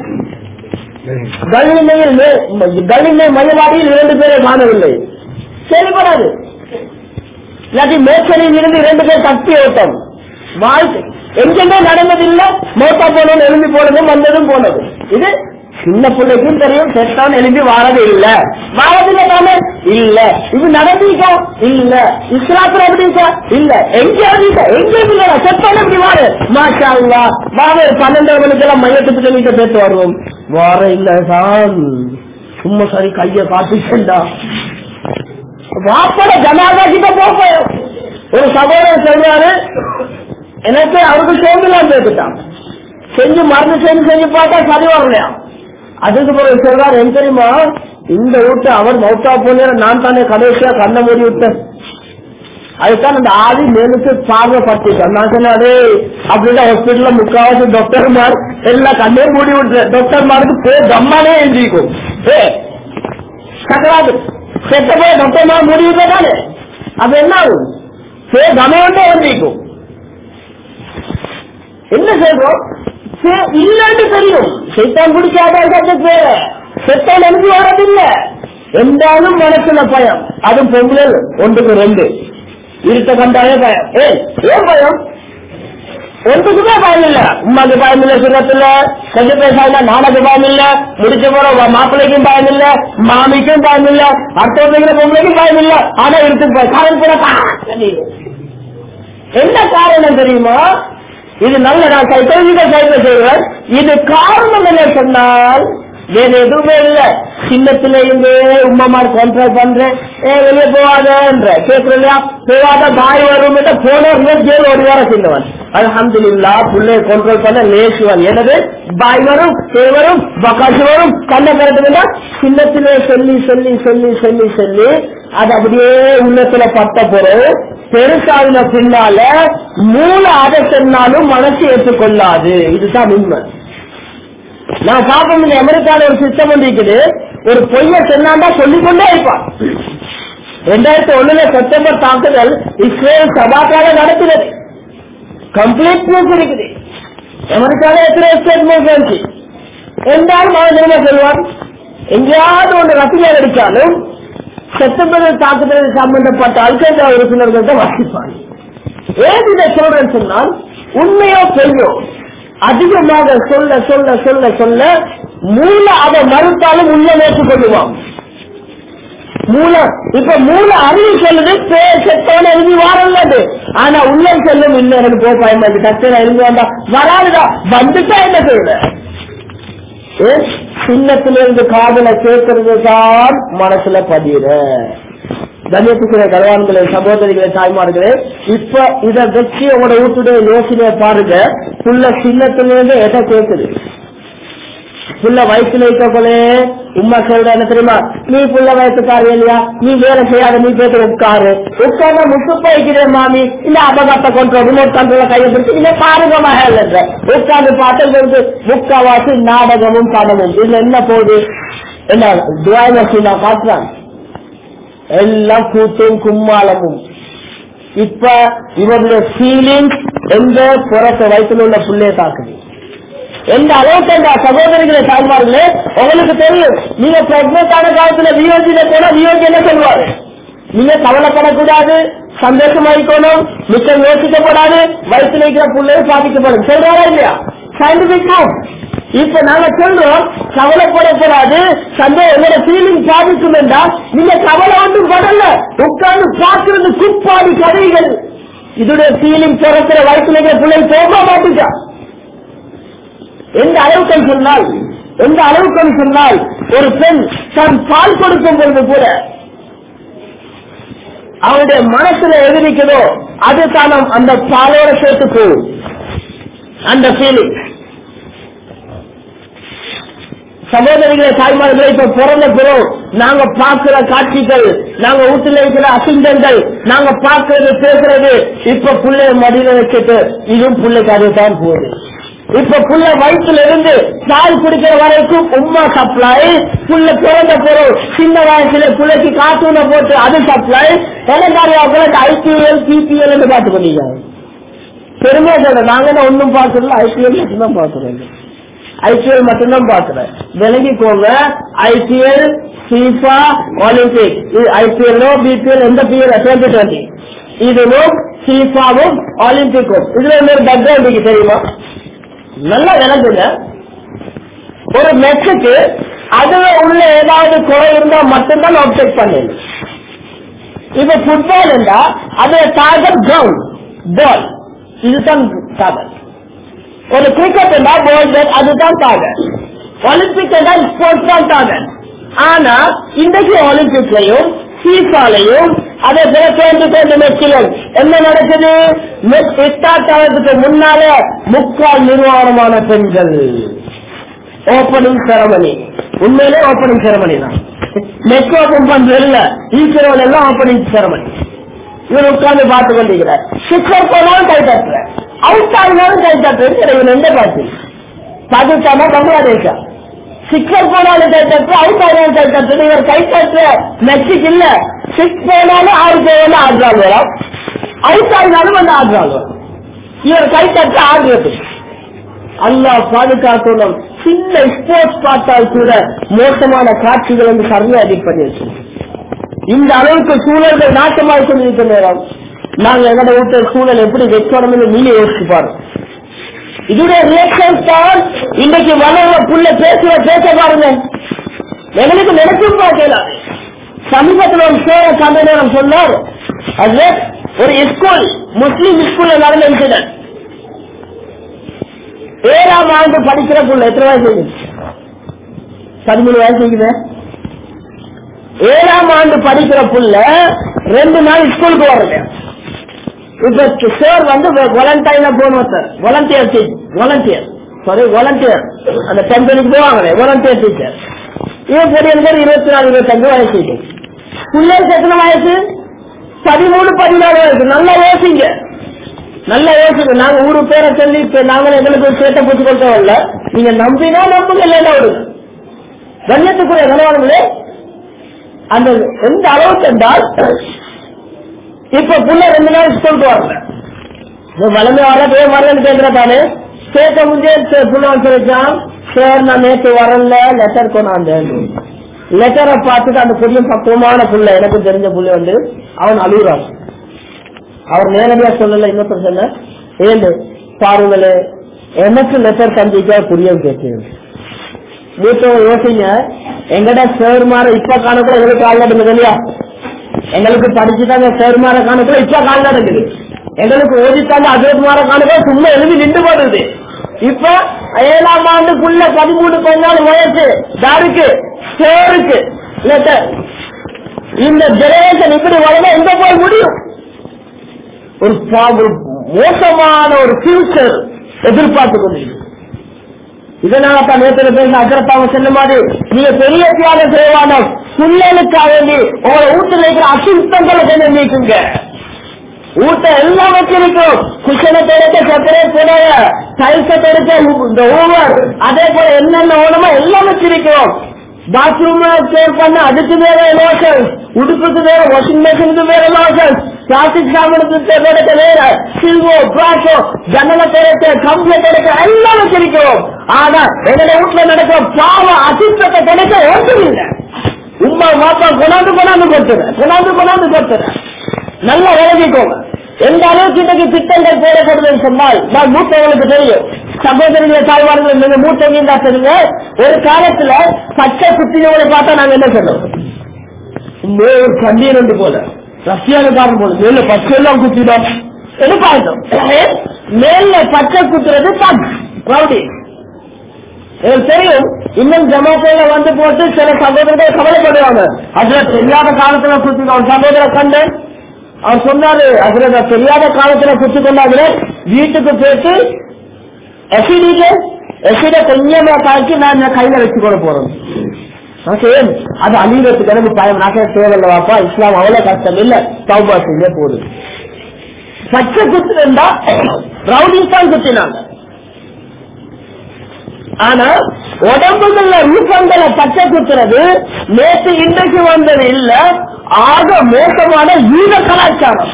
கலிமை மையவாடியில் இரண்டு பேரை காணவில்லை, கேள்விப்படாது. இல்லாட்டி மேற்கரையில் இருந்து இரண்டு பேர் தப்பி ஓட்டம் வாழ்க்கை எங்கெங்கே நடந்ததில்லை. மோட்டா போனதும் எழும்பி போனதும் வந்ததும் போனது. இது சின்ன பிள்ளைக்கும் தெரியும், செத்தான் எழும்பி வாழது இல்லை. வாழதில்லை நடக்கலாமே இல்ல, இது நடந்தீக்கா இல்ல, இஸ்லாத்துல எப்படிக்கா இல்ல, எங்கேயாவது எங்கேயும் இல்ல, செத்தாலும் இப்படி வாரு மாஷா அல்லா வாரு பன்னெண்டு மணிக்கு எல்லாம் மையத்துக்கு சொல்லிட்டு பேச வருவோம் வார இல்ல தான் சும்மா சரி கைய காட்டிச்சா வாப்பட ஜனாதா கிட்ட போய் ஒரு சகோதரர் சொல்றாரு எனக்கு அவருக்கு சேர்ந்துலாம் பேசிட்டான் செஞ்சு மருந்து செஞ்சு செஞ்சு பார்த்தா சரி வரலையா. அதுக்கு பிறகு சொல்றாரு என்ன தெரியுமா இந்த வீட்டு அவர் மௌத்தா போன நான் தானே கடைசியா கண்ணை மூடி விட்டேன், அதுதான் அந்த ஆதி மேலுக்கு பார்வைப்பட்டுட்டேன். நான் சொன்னாரு அப்படின்னா ஹாஸ்பிட்டல்ல முக்காவாசி டாக்டர் மார் எல்லாம் கண்ணே மூடி விட்டுறேன், டாக்டர் மாருக்கு போய் கம்மானே எழுதிக்கும் சக்கராது செத்த போய் டாக்டர் மார் மூடி விட்டா தானே அது என்ன ஆகும் போய் கமையோண்டே எழுதிக்கும். என்ன சொல்றோம் இல்லன்னு தெரியும், சைத்தான் பிடிக்காத பேர செத்தான் எழுதி வரதில்லை என்றாலும் மனசுல பயம். அதுவும் பொங்கல் ஒன்றுக்கு ரெண்டு இருட்ட கண்டாலே பயம். ஏன் ஏன் பயம்? ஒன்றுக்குமே பயம் இல்ல, உமாக்கு பயம் இல்ல, சின்னத்துல கொஞ்சம் பேசாம நானுக்கு பயம் இல்ல, முடிச்ச போற மாப்பிள்ளைக்கும் பயம் இல்ல, மாமிக்கும் பயம் இல்ல, அடுத்த பொங்கலுக்கும் பயம் இல்ல. ஆனா இருக்கு காரணம் கூட என்ன காரணம் தெரியுமா? இது நல்ல நான் சைக்கோலஜிக்கல் சைட்ல செய்வேன். இது காரணம் என்ன சொன்னால் வேற எதுவுமே இல்ல, சின்னத்துல இருந்து உமாமார் கண்ட்ரோல் பண்றேன் வெளியே போவாதன்ற கேட்கலையா போவாத பாய் வரும் போன ஜெயில் ஒரு வாரம் சின்னவன் அல்ஹம்துலில்லாஹ் புள்ளைய கண்ட்ரோல் பண்ண லேசுவன். எனது பாய் வரும் தேவரும் பக்காசு வரும் கண்ணை கரெக்டுங்களா சின்னத்திலே சொல்லி சொல்லி சொல்லி சொல்லி சொல்லி அது அப்படியே உள்ளத்துல பட்ட பொருள் பெருசாவின பின்னால மூளை அதை சொன்னாலும் மனசு ஏற்றுக்கொள்ளாது. இதுதான் உண்மை. நான் பார்ப்போம் அமெரிக்கால ஒரு சிஸ்டம் வந்து இருக்குது, ஒரு பொய்ய சொன்னாண்டா சொல்லிக்கொண்டே இருப்பான். ரெண்டாயிரத்தி ஒண்ணுல செப்டம்பர் தாக்குதல் இஸ்ரேல் சபாக்காக நடத்துகிறது, கம்ப்ளீட் நியூஸ் இருக்குது. அமெரிக்கால எத்தனை ஸ்டேட் நியூஸ் இருந்துச்சு என்றாலும் அவன் என்ன சொல்லுவான், எங்கேயாவது ஒன்று ரசிகர் அடிச்சாலும் செப்டம்பர் தாக்குதல் சம்பந்தப்பட்ட அல்கைதா உறுப்பினர்கள் தான் வாசிப்பாங்க. ஏன் இதை சொல்றேன்னு சொன்னால் உண்மையோ பொய்யோ அதிகமாக சொல்ல சொல்ல சொல்ல சொல்ல மூளை அதை மறுத்தாலும் உள்ள ஏற்றுக்கொள்ளுவான். மூளை இப்ப மூளை அறிவு சொல்லுது செத்தவன எழுதி வாரல்லது, ஆனா உள்ள சொல்லும் இல்லை எனக்கு போ பயமாச்சு டக்குனு எழுதி வந்தா வராதுதான் வந்துட்டா என்ன செய்யல. சின்னத்திலிருந்து காதல கேட்கறது தான் மனசுல பதிர. கண்ணியத்துக்குரிய கல்வான்களே சகோதரிகளே தாய்மார்களே, இப்ப இத வச்சு உங்களோட வீட்டுடைய யோசனையை பாருங்க. புள்ள சின்னத்திலிருந்து எதை கேட்குது, புள்ள வயசுல இருக்கோலே உமா சொல்ற என்ன தெரியுமா, நீ புள்ள வயசுக்காரு இல்லையா, நீ வேலை செய்யாத, நீ போயிட்டு உட்காரு உட்கார்ந்து முசுப்பா இருக்கிறேன் மாமி இந்த அபகத்தை கொண்டு ரிமோட் கண்ட்ரோல கையை பிடிச்சி இல்ல பாருங்கமாக இல்ல உட்கார்ந்து பார்த்து முக்காவாசி நாடகமும் படமும். இதுல என்ன போகுது, என்ன துவாயினா காட்டுறாங்க எல்லாம் கூத்தும் கும்மாளமும். இப்ப இவருடைய ஃபீலிங் எந்த புறத்தை வயசுல உள்ள புள்ளைய தாக்குது. எந்த அளவுக்கு அந்த சகோதரிகளை தாய்மார்களே உங்களுக்கு தெரியும், நீங்க பிரெக்னென்ட் ஆன காலத்துல வியோஜில போனா வியோஜி என்ன சொல்லுவாரு, நீங்க கவலைப்படக்கூடாது, சந்தோஷமாயிக்கணும், மிச்சம் யோசிக்கப்படாது, வயசுல இருக்கிற பிள்ளைய பாதிக்கப்படும் சொல்றாரா இல்லையா? சயின்டிபிக். இப்ப நாங்க சொல்றோம் கவலைப்படக்கூடாது, சந்தோஷம் என்னோட ஃபீலிங் பாதிக்கும் என்றால் நீங்க கவலை ஒன்றும் படல, உட்கார்ந்து பார்க்கிறது குப்பாடி கதைகள். இதோட ஃபீலிங் பிறக்கிற வயசுல இருக்கிற பிள்ளை போக மாட்டேங்க. எந்த அளவுக்கு சொன்னால் எந்த அளவுக்கு சொன்னால் ஒரு பெண் தன் பால் கொடுக்கும் பொழுது கூட அவருடைய மனசுல எதிரிக்கிறதோ அது தான் அந்த பாலோட சேர்த்து போகும். அந்த ஃபீலிங் சகோதரிகளை தாய்மார்களை இப்ப பிறந்த பிறகு நாங்க பார்க்கிற காட்சிகள், நாங்க வீட்டுல இருக்கிற அசிங்கங்கள், நாங்க பார்க்கறது பேசுறது, இப்ப பிள்ளைய மடியில வச்சுட்டு இதுவும் பிள்ளைக்கு அதுதான் போகுது. இப்ப புள்ள வயிற்றுல இருந்து பால் குடிக்கிற வரைக்கும் உமா சப்ளை, புள்ள பிறந்த பிறகு சின்ன வயசுல பிள்ளைக்கு கார்ட்டூனை போட்டு அது சப்ளை, எனக்கு ஐபிஎல் பிபிஎல் பார்த்து பண்ணிக்காங்க. பெருமையா சொல்ற நாங்க ஒன்னும் பார்க்கல, ஐபிஎல் மட்டும்தான் பார்க்கிறோம், ஐபிஎல் மட்டும்தான் பார்க்கிறேன். விலகிக்கோங்க, ஐபிஎல் ஃபீஃபா ஒலிம்பிக், ஐபிஎல்லோ பிபிஎல் எந்த பிஎல் டுவெண்ட்டி டுவெண்ட்டி இதுவும் ஃபீஃபாவும் ஒலிம்பிக்கும் இதுல இன்னொரு பேக்ரவுண்ட் தெரியுமா? நல்லா விளங்குங்க. ஒரு மெச்சுக்கு அதுல உள்ள ஏதாவது குறை இருந்தா மட்டும்தான் ஆப்ஜெக்ட் பண்ணு. இப்ப ஃபுட்பால் என்றா அது டார்கெட் கிரவுண்ட் பால், இதுதான் டார்கெட். ஒரு கிரிக்கெட் என்றா பால் பேட், அதுதான் டார்கெட். ஒலிம்பிக் என்றால் ஸ்போர்ட்ஸ் தான் டார்கெட். ஆனா இன்றைக்கு ஒலிம்பிக்லையும் ஃபீஃபாலையும் அதே போல டுவெண்டி டுவெண்டி மெச்சிலும் என்ன நடக்குது? ஸ்டார்ட் ஆகிறதுக்கு முன்னால முக்கால் நிர்வாணமான பெண்கள் ஓபனிங் செரமனி. உண்மையிலே ஓபனிங் செரமனி தான். மெட்ரோ பண்றது இல்ல, ஈஸ்வரன் எல்லாம் ஓபனிங் செரமனி. இவர் உட்கார்ந்து பார்த்து கொண்டிருக்கிறார். சிக்ஸர் போனாலும் கை தட்டுற, அவுட் ஆகினாலும் கை தட்டுறது. இவன் எந்த பார்த்து பாகிஸ்தானா பங்களாதேஷா? சிக்ஸர் போனாலும் கை தட்டு, அவுட் ஆகினாலும் கை தட்டு. இவர் கை தட்டுற மெக்சிக் இல்ல. சிக்ஸ் போனாலும் ஆறு போனாலும் ஆடுறாள் வரும், அவுட் ஆகினாலும் வந்து ஆடுறாள் வரும். இவர் கை தட்டு ஆடுறது. அல்லாஹ் பாதுகாக்கணும். சின்ன ஸ்போர்ட்ஸ் பார்த்தால் கூட மோசமான காட்சிகள் வந்து சரியா அடிக் பண்ணி வச்சு இந்த அளவுக்கு சூழல்கள் நாட்டமாக கொண்டிருக்க நேரம் நாங்க எங்கட வீட்டு சூழல் எப்படி வைக்கணும்னு நீங்க யோசிச்சு பாருங்க. இதுடைய ரியாக்ஷன் தான் இன்றைக்கு வளர்ற புள்ள பேசுற பேச பாருங்க. எங்களுக்கு நினைச்சும் பார்க்கல. சமீபத்தில் ஒரு சேர கண்ட நேரம் சொன்னார். அது ஒரு ஸ்கூல், முஸ்லீம் ஸ்கூல்ல நடந்த இன்சிடென்ட். ஏழாம் ஆண்டு படிக்கிற புள்ள எத்தனை வயசு? பதிமூணு வயசு இருக்குது. ஏழாம் ஆண்டு படிக்கிற புள்ள ரெண்டு நாள் ஸ்கூலுக்கு வரல. இப்ப சார் வந்து வாலண்டைனா போனோம் sir, volunteer volunteer sorry volunteer அந்த கம்பெனிக்கு போவாங்களே வாலண்டியர் டீச்சர். இவன் பெரிய இருபத்தி நாலு இருபத்தஞ்சு வயசு. பிள்ளைக்கு எத்தனை வயசு? பதிமூணு பதினாலு வயசு. நல்லா யோசிங்க, நல்லா யோசிங்க. நாங்க ஊரு பேரை சொல்லி இப்ப நாங்களும் எங்களுக்கு சேட்டை பூச்சி கொடுத்தவல்ல. நீங்க நம்பினா நம்புங்க, இல்லைன்னா விடுங்க. கண்ணியத்துக்குரிய கனவானங்களே, அந்த எந்த அளவுக்கு என்றால் இப்ப புள்ள ரெண்டு நாள் ஸ்கூலுக்கு வரல. வளர்ந்து வரவே வரலன்னு கேட்கிறதானே கேட்க முடிஞ்சே புள்ள சொல்லிச்சான். சார் நான் நேற்று வரல, லெட்டர் கொண்டாந்தேன். லெட்டரை பார்த்துட்டு அந்த புள்ள பக்குவமான புள்ள, எனக்கு தெரிஞ்ச புள்ள வந்து அவன் அழுகுறான். அவர் நேரடியா சொல்லல, இன்னொருத்தர் சொன்ன ஏழு பாருங்களே எனக்கு லெட்டர் தந்திக்க புரிய கேட்கிறேன். மூத்தவங்க யோசிங்க, எங்கட சேர் மாற இப்ப காணக்கூட எங்களுக்கு கால் நடக்குது இல்லையா? எங்களுக்கு படிச்சுட்டாங்க சேர் மாற காணக்கூட இப்ப கால் நடக்குது. எங்களுக்கு ஓதித்தாங்க அஜோத் மாற காணக்கூட சும்மா எழுதி நின்று போடுது. இப்ப ஏழாம் ஆண்டுக்குள்ள பதிமூணு பதினாலு வயசு யாருக்கு? சேருக்கு லெட்டர். இந்த ஜெனரேஷன் இப்படி வளர்ந்தா எங்க போய் முடியும்? ஒரு மோசமான ஒரு ஃபியூச்சர் எதிர்பார்த்து கொண்டிருக்கு. இதனால தான் நேற்று பேச அக்கறத்தாங்க சொன்ன மாதிரி நீங்க பெரிய தியாகம் செய்வான சுள்ளலுக்காக வேண்டி உங்களை வீட்டுல இருக்கிற அசுத்தங்களை கொஞ்சம் நீக்குங்க. ஊட்ட எல்லாம் வச்சிருக்கும். குஷனை தொடக்க, சக்கரை தொடர, டைல்ஸை தொடக்க, இந்த ஓவர், அதே போல என்னென்ன ஓனமோ எல்லாம் வச்சிருக்கோம். பாத்ரூம் சேவ் பண்ண அதுக்கு வேற லோஷன், உடுப்புக்கு வேற, வாஷிங் மிஷினுக்கு வேற லோஷன், பிளாஸ்டிக் சாமானுக்கு தொடக்க வேற, சில்வோ பிளாஷோ, ஜன்னலை தொடக்க, கம்பியை தொடக்க எல்லாம் வச்சிருக்கோம். ஆனா எங்களை வீட்டுல நடக்கிற பாவ அசுத்தத்தை தொடக்க ஒன்றும் இல்லை. உமா மாப்பா கொண்டாந்து கொண்டாந்து கொடுத்துற கொண்டாந்து கொண்டாந்து கொடுத்துற நல்லா விளங்கிக்கோங்க. எந்த அளவுக்கு இன்னைக்கு திட்டங்கள் போடப்படுதுன்னு சொன்னால் நான் மூத்தவங்களுக்கு தெரியும். சகோதரிகளை தாய்மார்கள் நீங்க மூத்தவங்க தான் தெரியுங்க. ஒரு காலத்துல பச்சை குத்தினவங்களை பார்த்தா நாங்க என்ன சொல்றோம்? ஒரு கண்ணீர் என்று போல ரஷ்யாவுக்காரன் போல மேல பச்சை எல்லாம் குத்திடும் என்று பார்த்தோம். மேல பச்சை குத்துறது ரவுடி. எனக்கு தெரியும். இன்னும் ஜமாத்தையில வந்து போட்டு சில சகோதரர்கள் கவலைப்படுவாங்க. அதுல தெரியாத காலத்துல குத்தினோம் சகோதரர் கண்டேன். அவர் சொன்னாரு, அதுல தெரியாத காலத்துல குத்து கொண்டாங்க. வீட்டுக்கு போயிட்டு எசிடில எசிட கொஞ்சமா தாக்கி நான் கையில வச்சு கொண்டு போறேன். அது அழிகிறதுக்கு எனக்கு பயம். நாக்க தேவையில்ல வாப்பா, இஸ்லாம் அவ்வளவு கஷ்டம் இல்ல, தௌபா செய்ய போகுது. பச்சை குத்துனா ரவுடிஸ் தான் குத்தினாங்க. ஆனா உடம்புல ரூபங்களை பச்சை குத்துறது நேற்று இன்றைக்கு வந்தது இல்ல, ஆக மோசமான யூத கலாச்சாரம்,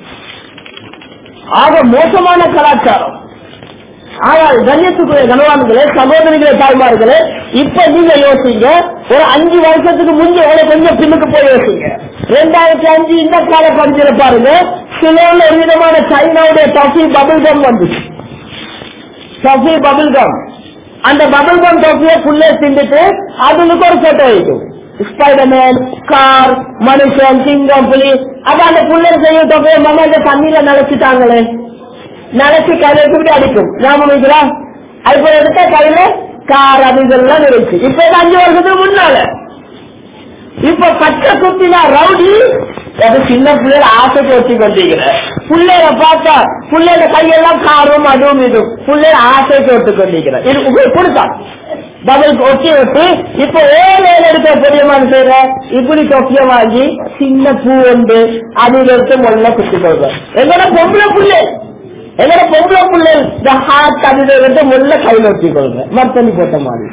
ஆக மோசமான கலாச்சாரம். ஆனால் கண்ணியத்துக்குரிய கனவான்களே, சகோதரிகளே, தாய்மார்களே, இப்ப நீங்க யோசிங்க. ஒரு அஞ்சு வருஷத்துக்கு முன்னே கொஞ்சம் பின்னுக்கு போய் யோசிங்க. ரெண்டாயிரத்தி அஞ்சு இந்த கால பஞ்சில பாருங்க, சிலோல ஒரு விதமான சைனாவுடைய டஃபி பபிள் கம் வந்துச்சு. டஃபி பபிள் கம் அந்த பபிள் கம் டோப்பிய புள்ளே திண்டுட்டு அதுக்கு ஒரு போட்டோ வைக்கும். ஸ்பைடர்மேன், கார், மனுஷன், சிங்கம், புலி. அது அந்த புள்ளை செய்ய டோப்பிய மாமா இந்த தண்ணியில நினைச்சிட்டாங்களே, நினைச்சு கையில எப்படி அடிக்கும் ஞாபகம் வைக்கிறா. அதுக்கு எடுத்த கையில கார் அது இதெல்லாம் இருந்துச்சு. இப்ப அஞ்சு வருஷத்துக்கு முன்னால இப்ப பச்சை குத்தினா ரவுடி அது சின்ன பிள்ளைல ஆசைக்கு வச்சு கொண்டிருக்கிற பிள்ளைய பார்த்தா பிள்ளைல கையெல்லாம் காரும் அதுவும் இதுவும் பிள்ளைய ஆசைக்கு ஒட்டு கொண்டிருக்கிற இது கொடுத்தான் டபுள் ஒட்டி விட்டு இப்ப ஏழு எடுக்க பெரியமான செய்யற இப்படி தொப்பிய வாங்கி சின்ன பூ உண்டு அதில் எடுத்து முதல்ல குத்தி கொள்வேன். எங்களோட பொம்பளை பிள்ளை எங்களோட பொம்பளை பிள்ளை இந்த ஹார்ட் அதில் எடுத்து முதல்ல கையில் ஒட்டி கொள்வேன். மர்த்தனி போட்ட மாதிரி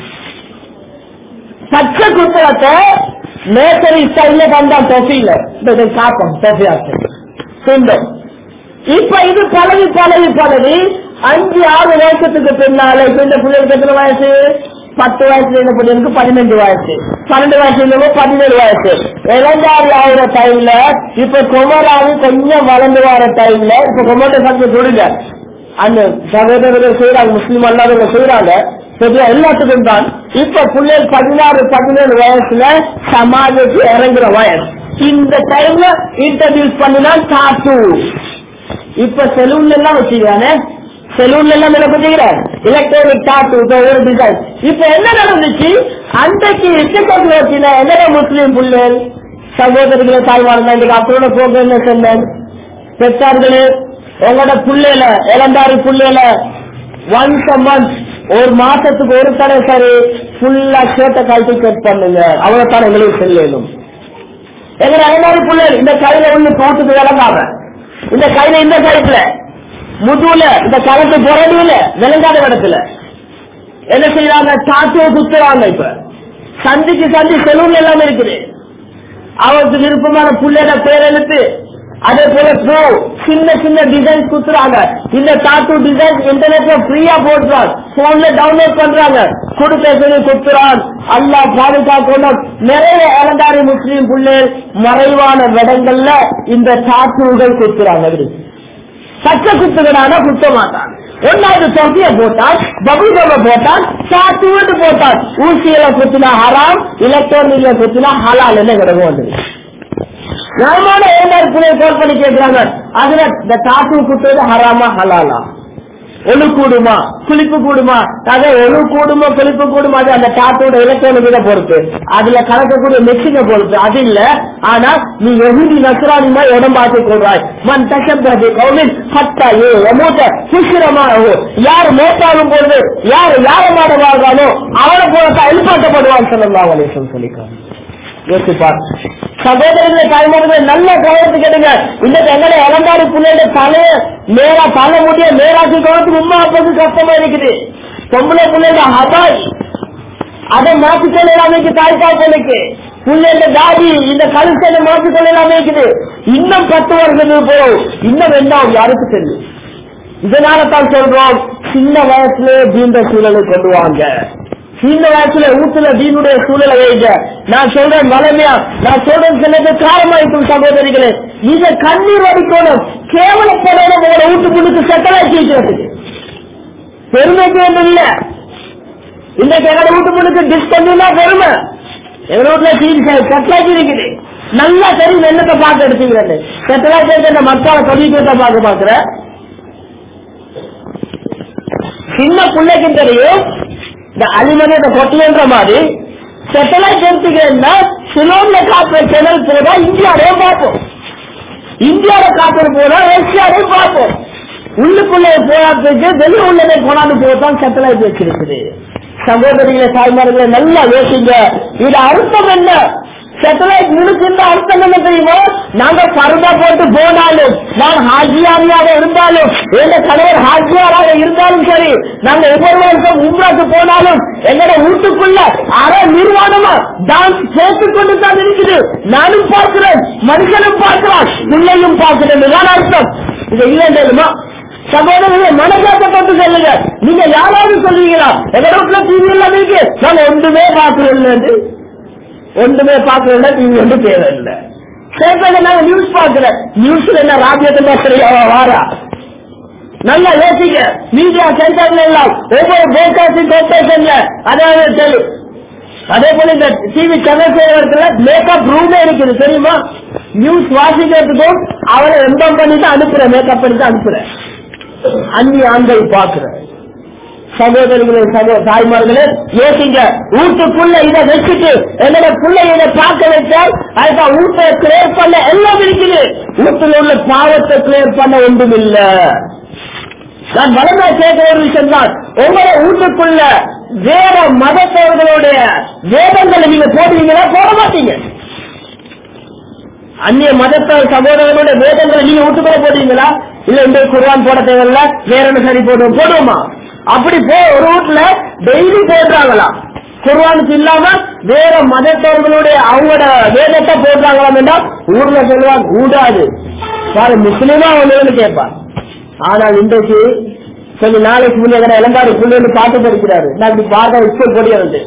பச்சை குத்துறத்தை நேசரி ஸ்டைல வந்தா தொப்பியில காப்பம் தொப்பியாச்சு. இப்ப இது பழகி பழகி பழகி அஞ்சு ஆறு வருஷத்துக்கு பின்னால இப்ப இந்த பிள்ளைகளுக்கு எத்தனை வயசு? பத்து வயசுல இருந்த பிள்ளைகளுக்கு பதினஞ்சு வயசு, பன்னெண்டு வயசுல இருந்தவங்க பதினேழு வயசு. இளந்தாரி ஆகிற டைம்ல இப்ப குமராவி கொஞ்சம் வளர்ந்து வர டைம்ல இப்ப குமரத்தை சங்க தொடுங்க அந்த சகோதரர்கள் செய்யறாங்க, முஸ்லீம் அல்லாதவங்க செய்யறாங்க எல்லாத்துக்கும் தான். இப்ப பிள்ளைகள் பதினாறு பதினேழு வயசுல சமாஜத்துக்கு இறங்குற வயசு. இந்த டைம்ல இன்ட்ரடியூஸ் பண்ணினா டாட்டூ. இப்ப செலூன்ல எல்லாம் வச்சுக்கிறானே, செலூன்ல எல்லாம் என்ன பண்ணிக்கிறார் எலக்ட்ரானிக் டாட்டூ ஒரு டிசைன். இப்ப என்ன நடந்துச்சு? அன்றைக்கு இஷ்டப்பட்டு வச்சுனா என்னோட முஸ்லீம் பிள்ளைகள் சகோதரிகளை தாய்வார்கள் இன்னைக்கு அப்போட போக சொன்னேன் பெற்றார்களே உங்களோட பிள்ளைல இளந்தாரி பிள்ளைல ஒன்ஸ் அ மந்த் ஒரு மாசத்துக்கு ஒரு தடவை சரி ஃபுல்லா ஷர்ட்டை கழட்டி கட் பண்ணுங்க, அவ்வளவுதான் எங்களுக்கு செல்லும். எங்க ஐநாறு பிள்ளைகள் இந்த கையில ஒண்ணு போட்டுக்கு விளங்காம இந்த கையில இந்த கைப்புல முதுகுல இந்த கலத்து புறடியில விளங்காத இடத்துல என்ன செய்யறாங்க? டாட்டூ குத்துறாங்க. இப்ப சந்திக்கு சந்தி செலூன் எல்லாம் இருக்குது. அவருக்கு விருப்பமான பிள்ளைட பேர் எழுத்து அதே போல ப்ரோ சின்ன சின்ன டிசைன் குத்துறாங்க. இந்த டாட்டூ டிசைன் இன்டர்நெட்ல ஃப்ரீயா போடுறாங்க, போன்ல டவுன்லோட் பண்றாங்க, கொடுத்த சொல்லி குத்துறான். அல்லாஹ் பாதுகாக்கணும். நிறைய இளந்தாரி முஸ்லீம் பிள்ளைகள் மறைவான இடங்கள்ல இந்த டாட்டூகள் குத்துறாங்க. பச்சை குத்துகளான குத்த மாட்டான். ஒன்னாவது தொகையை போட்டான், பபுல்கம போட்டான், டாட்டூன்னு போட்டான். ஊசியில குத்தினா ஹராம், எலக்ட்ரானிக்ல குத்தினா ஹலால். என்ன கிடையாது நியாயமான ஏழாயிரம் பிள்ளைய கால் பண்ணி கேட்கிறாங்க, அதுல இந்த டாட்டூ குத்துறது ஹராமா ஹலாலா? ஒழு கூடுமா குளிப்பு கூடுமா? அதை ஒழு கூடுமா குளிப்பு கூடுமா? அது அந்த டாட்டோட எலக்ட்ரானிக் பொறுத்து, அதுல கலக்கக்கூடிய மெஷினை பொறுத்து. அது இல்ல. ஆனா நீ எகுதி நசுரானிமா இடம் பார்த்து கொள்றாய். மண் தசப்தி கவுனின் ஹத்தா ஏ மூத்த சுசிரமாகவோ யார் மோட்டாலும் பொழுது யார் யாரமான வாழ்றானோ அவனை போலத்தான் எழுப்பாட்டப்படுவான் சொல்லலாம் அவளேசம் சொல்லிக்காங்க. யோசிப்பார். சகோதரர்களை தாய்மார்கள் நல்ல கவனத்து கேட்டுங்க. இன்னைக்கு எங்களை இளந்தாரி பிள்ளைங்க தலைய நேரா தலை முடிய நேராக்கி கவனத்துக்கு உண்மை அப்போது கஷ்டமா இருக்குது. பொம்பளை பிள்ளைங்க ஹபாய் அதை மாற்றிக்கொள்ளலாமே தாய் தாய்களுக்கு பிள்ளைங்க தாடி இந்த கழுத்தை மாற்றிக்கொள்ளலாமே இருக்குது. இன்னும் பத்து வருஷத்துக்கு போகும், இன்னும் ரெண்டாவது யாருக்கு தெரியும். இதனால தான் சொல்றோம் சின்ன வயசுல தீண்ட சூழலை கொண்டு வாங்க. சின்ன வயசுல வீட்டுல தீனுடைய சூழலை வைங்க. நான் சொல்றேன் வளமையா, நான் சொல்றேன் சிலது காரணமாயிருக்கும். சகோதரிகளே நீங்க கண்ணீர் வடிக்கணும், கேவலப்படணும். உங்களோட வீட்டு முன்னுக்கு செட்டலாக்கி வைக்கிறதுக்கு பெருமைக்கு ஒன்றும் இல்ல. இன்னைக்கு எங்களோட வீட்டு முன்னுக்கு டிஸ்கண்டினா பெருமை. எங்க வீட்டுல தீன் செட்டலாக்கி இருக்குது. நல்லா தெரியும் என்னத்தை பார்க்க எடுத்தீங்க. செட்டலாக்கி இந்த மக்களை பதிவு பார்க்க பாக்குற சின்ன பிள்ளைக்கு தெரியும். இந்த அலிமனை கொட்டின்ற மாதிரி செட்டலைட் எடுத்துக்கிறேன்னா சிலோன்ல காட்டுற சேனல் போதா இந்தியாவையும் பார்ப்போம், இந்தியாவில காட்டுற போதா ஏசியாவையும் பார்ப்போம். உள்ளுக்குள்ளே போராட்டத்துக்கு வெளியே உள்ளதை கொண்டாந்து போதான் செட்டலைட் வச்சிருக்குது. சகோதரிகளை தாய்மார்களை நல்லா யோசிங்க. இது அர்த்தம் என்ன? சேட்டலைட் நிறுத்தின்ற அர்த்தம் என்ன தெரியுமா? நாங்க பருதா போட்டு போனாலும், நான் ஹாஜியாரியாக இருந்தாலும், எங்க கணவர் ஹாஜியாராக இருந்தாலும் சரி, நாங்க ஒவ்வொரு வருஷம் உம்ராக்கு போனாலும் எங்களோட வீட்டுக்குள்ள அரை நிர்வாணமா டான்ஸ் சேர்த்துக் கொண்டு தான் இருக்குது. நானும் பார்க்கிறேன், மனுஷனும் பார்க்கிறான், பிள்ளையும் பார்க்கிறேன். தான் அர்த்தம். இது இல்லை தெரியுமா? சகோதரர்களை மனசாக்கப்பட்டு சொல்லுங்க. நீங்க யாராவது சொல்லுவீங்களா எங்க வீட்டுல டிவி எல்லாம் இருக்கு, நாங்க ஒன்றுமே பார்க்கிறோம், ஒன்றுமே பார்க்கல, டிவி ஒன்று தேவையில்லை. சேர்த்து நாங்க நியூஸ் பார்க்கிறேன். நியூஸ்ல என்ன ராஜ்யத்துல சரியாவா வாரா? நல்லா யோசிக்க. மீடியா சென்டர்ல எல்லாம் ஒவ்வொரு broadcasting corporationல அதாவது அதே போல இந்த டிவி சேனல் மேக்கப் ரூமே இருக்குது தெரியுமா? நியூஸ் வாசிக்கிறதுக்கும் அவரை எம்பம் பண்ணிட்டு அனுப்புற, மேக்கப் பண்ணிட்டு அனுப்புற அந்நிய ஆண்கள் பாக்குற. சகோதரிகளே, சகோ தாய்மார்களே, யோசிங்க. வீட்டுக்குள்ள இதை வச்சுட்டு என்னோட பிள்ளை இதை பார்க்க வைத்தால் அதுதான் வீட்டை கிளியர் பண்ண எல்லாம் இருக்குது. வீட்டில் உள்ள பாவத்தை கிளியர் பண்ண ஒன்றும் இல்ல. நான் வளர்ந்தா கேட்கிற ஒரு விஷயம் தான், உங்களை வீட்டுக்குள்ள வேற மதத்தவர்களுடைய வேதங்களை நீங்க போடுவீங்களா? போட மாட்டீங்க. அந்நிய மதத்தவர் சகோதரர்களுடைய வேதங்களை நீங்க வீட்டுக்குள்ள போடுவீங்களா? இல்ல இந்த குர்ஆன் போட தேவையில்ல, வேற என்ன சரி போடுவோம் போடுவோமா? அப்படி போ ஒரு வீட்டுல டெய்லி போடுறாங்களா? குர்ஆனுக்கு இல்லாம வேற மதத்தவர்களுடைய அவங்களோட வேதத்தை போடுறாங்களா? ஊர்ல சொல்லுவாங்க கூடாது, முஸ்லிமா ஒண்ணு கேட்பான். ஆனால் இன்றைக்கு கொஞ்ச நாளைக்கு முன்னே இளங்காடு புள்ளி பாட்டு படிக்கிறாரு. நான் இப்படி பார்க்க ஸ்கூல் படிக்கிறது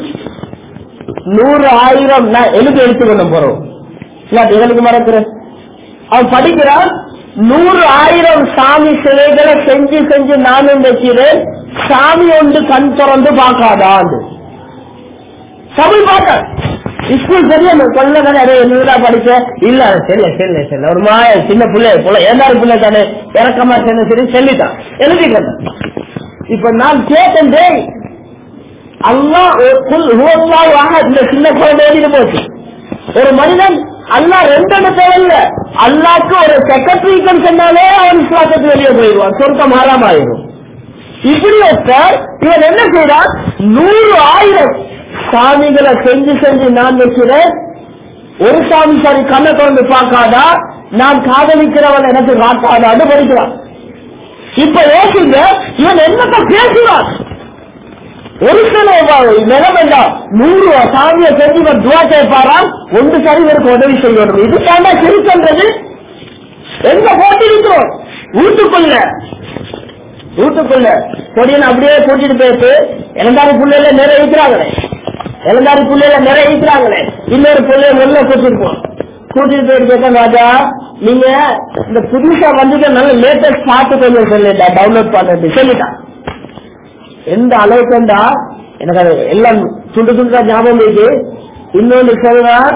நூறு ஆயிரம் நான் எழுதி எடுத்து கொண்டு போறோம். எங்களுக்கு மறக்கிறேன். அவன் படிக்கிறான், நூறு ஆயிரம் சாமி சிலைகளை செஞ்சு செஞ்சு நானும் வைக்கிறேன், சாமி ஒன்று கண் திறந்து பார்க்காதான். தமிழ் பாட்ட ஸ்கூல் தெரியும் கொள்ள என்னடா படிச்ச இல்ல செல்ல செல்ல செல்ல ஒரு மாய சின்ன பிள்ளை போல ஏதாவது பிள்ளை தானே இறக்கமா சென்ன சரி சொல்லிட்டான் எழுதிக்கிறேன். இப்ப நான் கேட்டேன், அல்லா இந்த சின்ன குழந்தை எழுதிட்டு போச்சு. ஒரு மனிதன் அல்லா ரெண்டு இடத்துல அல்லாக்கு ஒரு செக்ரட்டரிக்கு சொன்னாலே அவன் இஸ்லாத்துக்கு வெளியே போயிடுவான், சொர்க்கம் ஆறாமாயிரும். இப்படி சார் இவன் என்ன செய்யறான், நூறு ஆயிரம் சாமிகளை செஞ்சு செஞ்சு நான் வைக்கிறேன், ஒரு சாமி சாரி கண்ணை திறந்து பார்க்காதா, நான் காதலிக்கிறவன் எனக்கு காட்டாதான்னு படிக்கிறான். இப்ப யோசிங்க, இவன் என்னத்த பேசுவான்? ஒரு சில நிலம் வேண்டாம், நூறு சாமியை செஞ்சு இவன் துவா கேட்பாராம், ஒன்று சரி இவருக்கு உதவி செய்யணும். இது தாண்டா சிரிச்சன்றது. எங்க போட்டிருக்கிறோம்? வீட்டுக்குள்ள வீட்டுக்குள்ள கொடியன் அப்படியே கூட்டிட்டு போயிட்டு இளந்தாரி புள்ளையில நிறைய இருக்கிறாங்களே இளந்தாரி புள்ளையில நிறைய இருக்கிறாங்களே இன்னொரு புள்ளைய வெளில கூட்டிட்டு போவோம். கூட்டிட்டு போயிட்டு கேட்டா, ராஜா நீங்க இந்த புதுசா வந்துட்டு நல்ல லேட்டஸ்ட் பாட்டு கொஞ்சம் சொல்லிட்டா டவுன்லோட் பண்ணது சொல்லிட்டான். எந்த அளவுக்குண்டா எனக்கு அது எல்லாம் துண்டு துண்டா ஞாபகம் இருக்கு. இன்னொன்று சொல்றான்,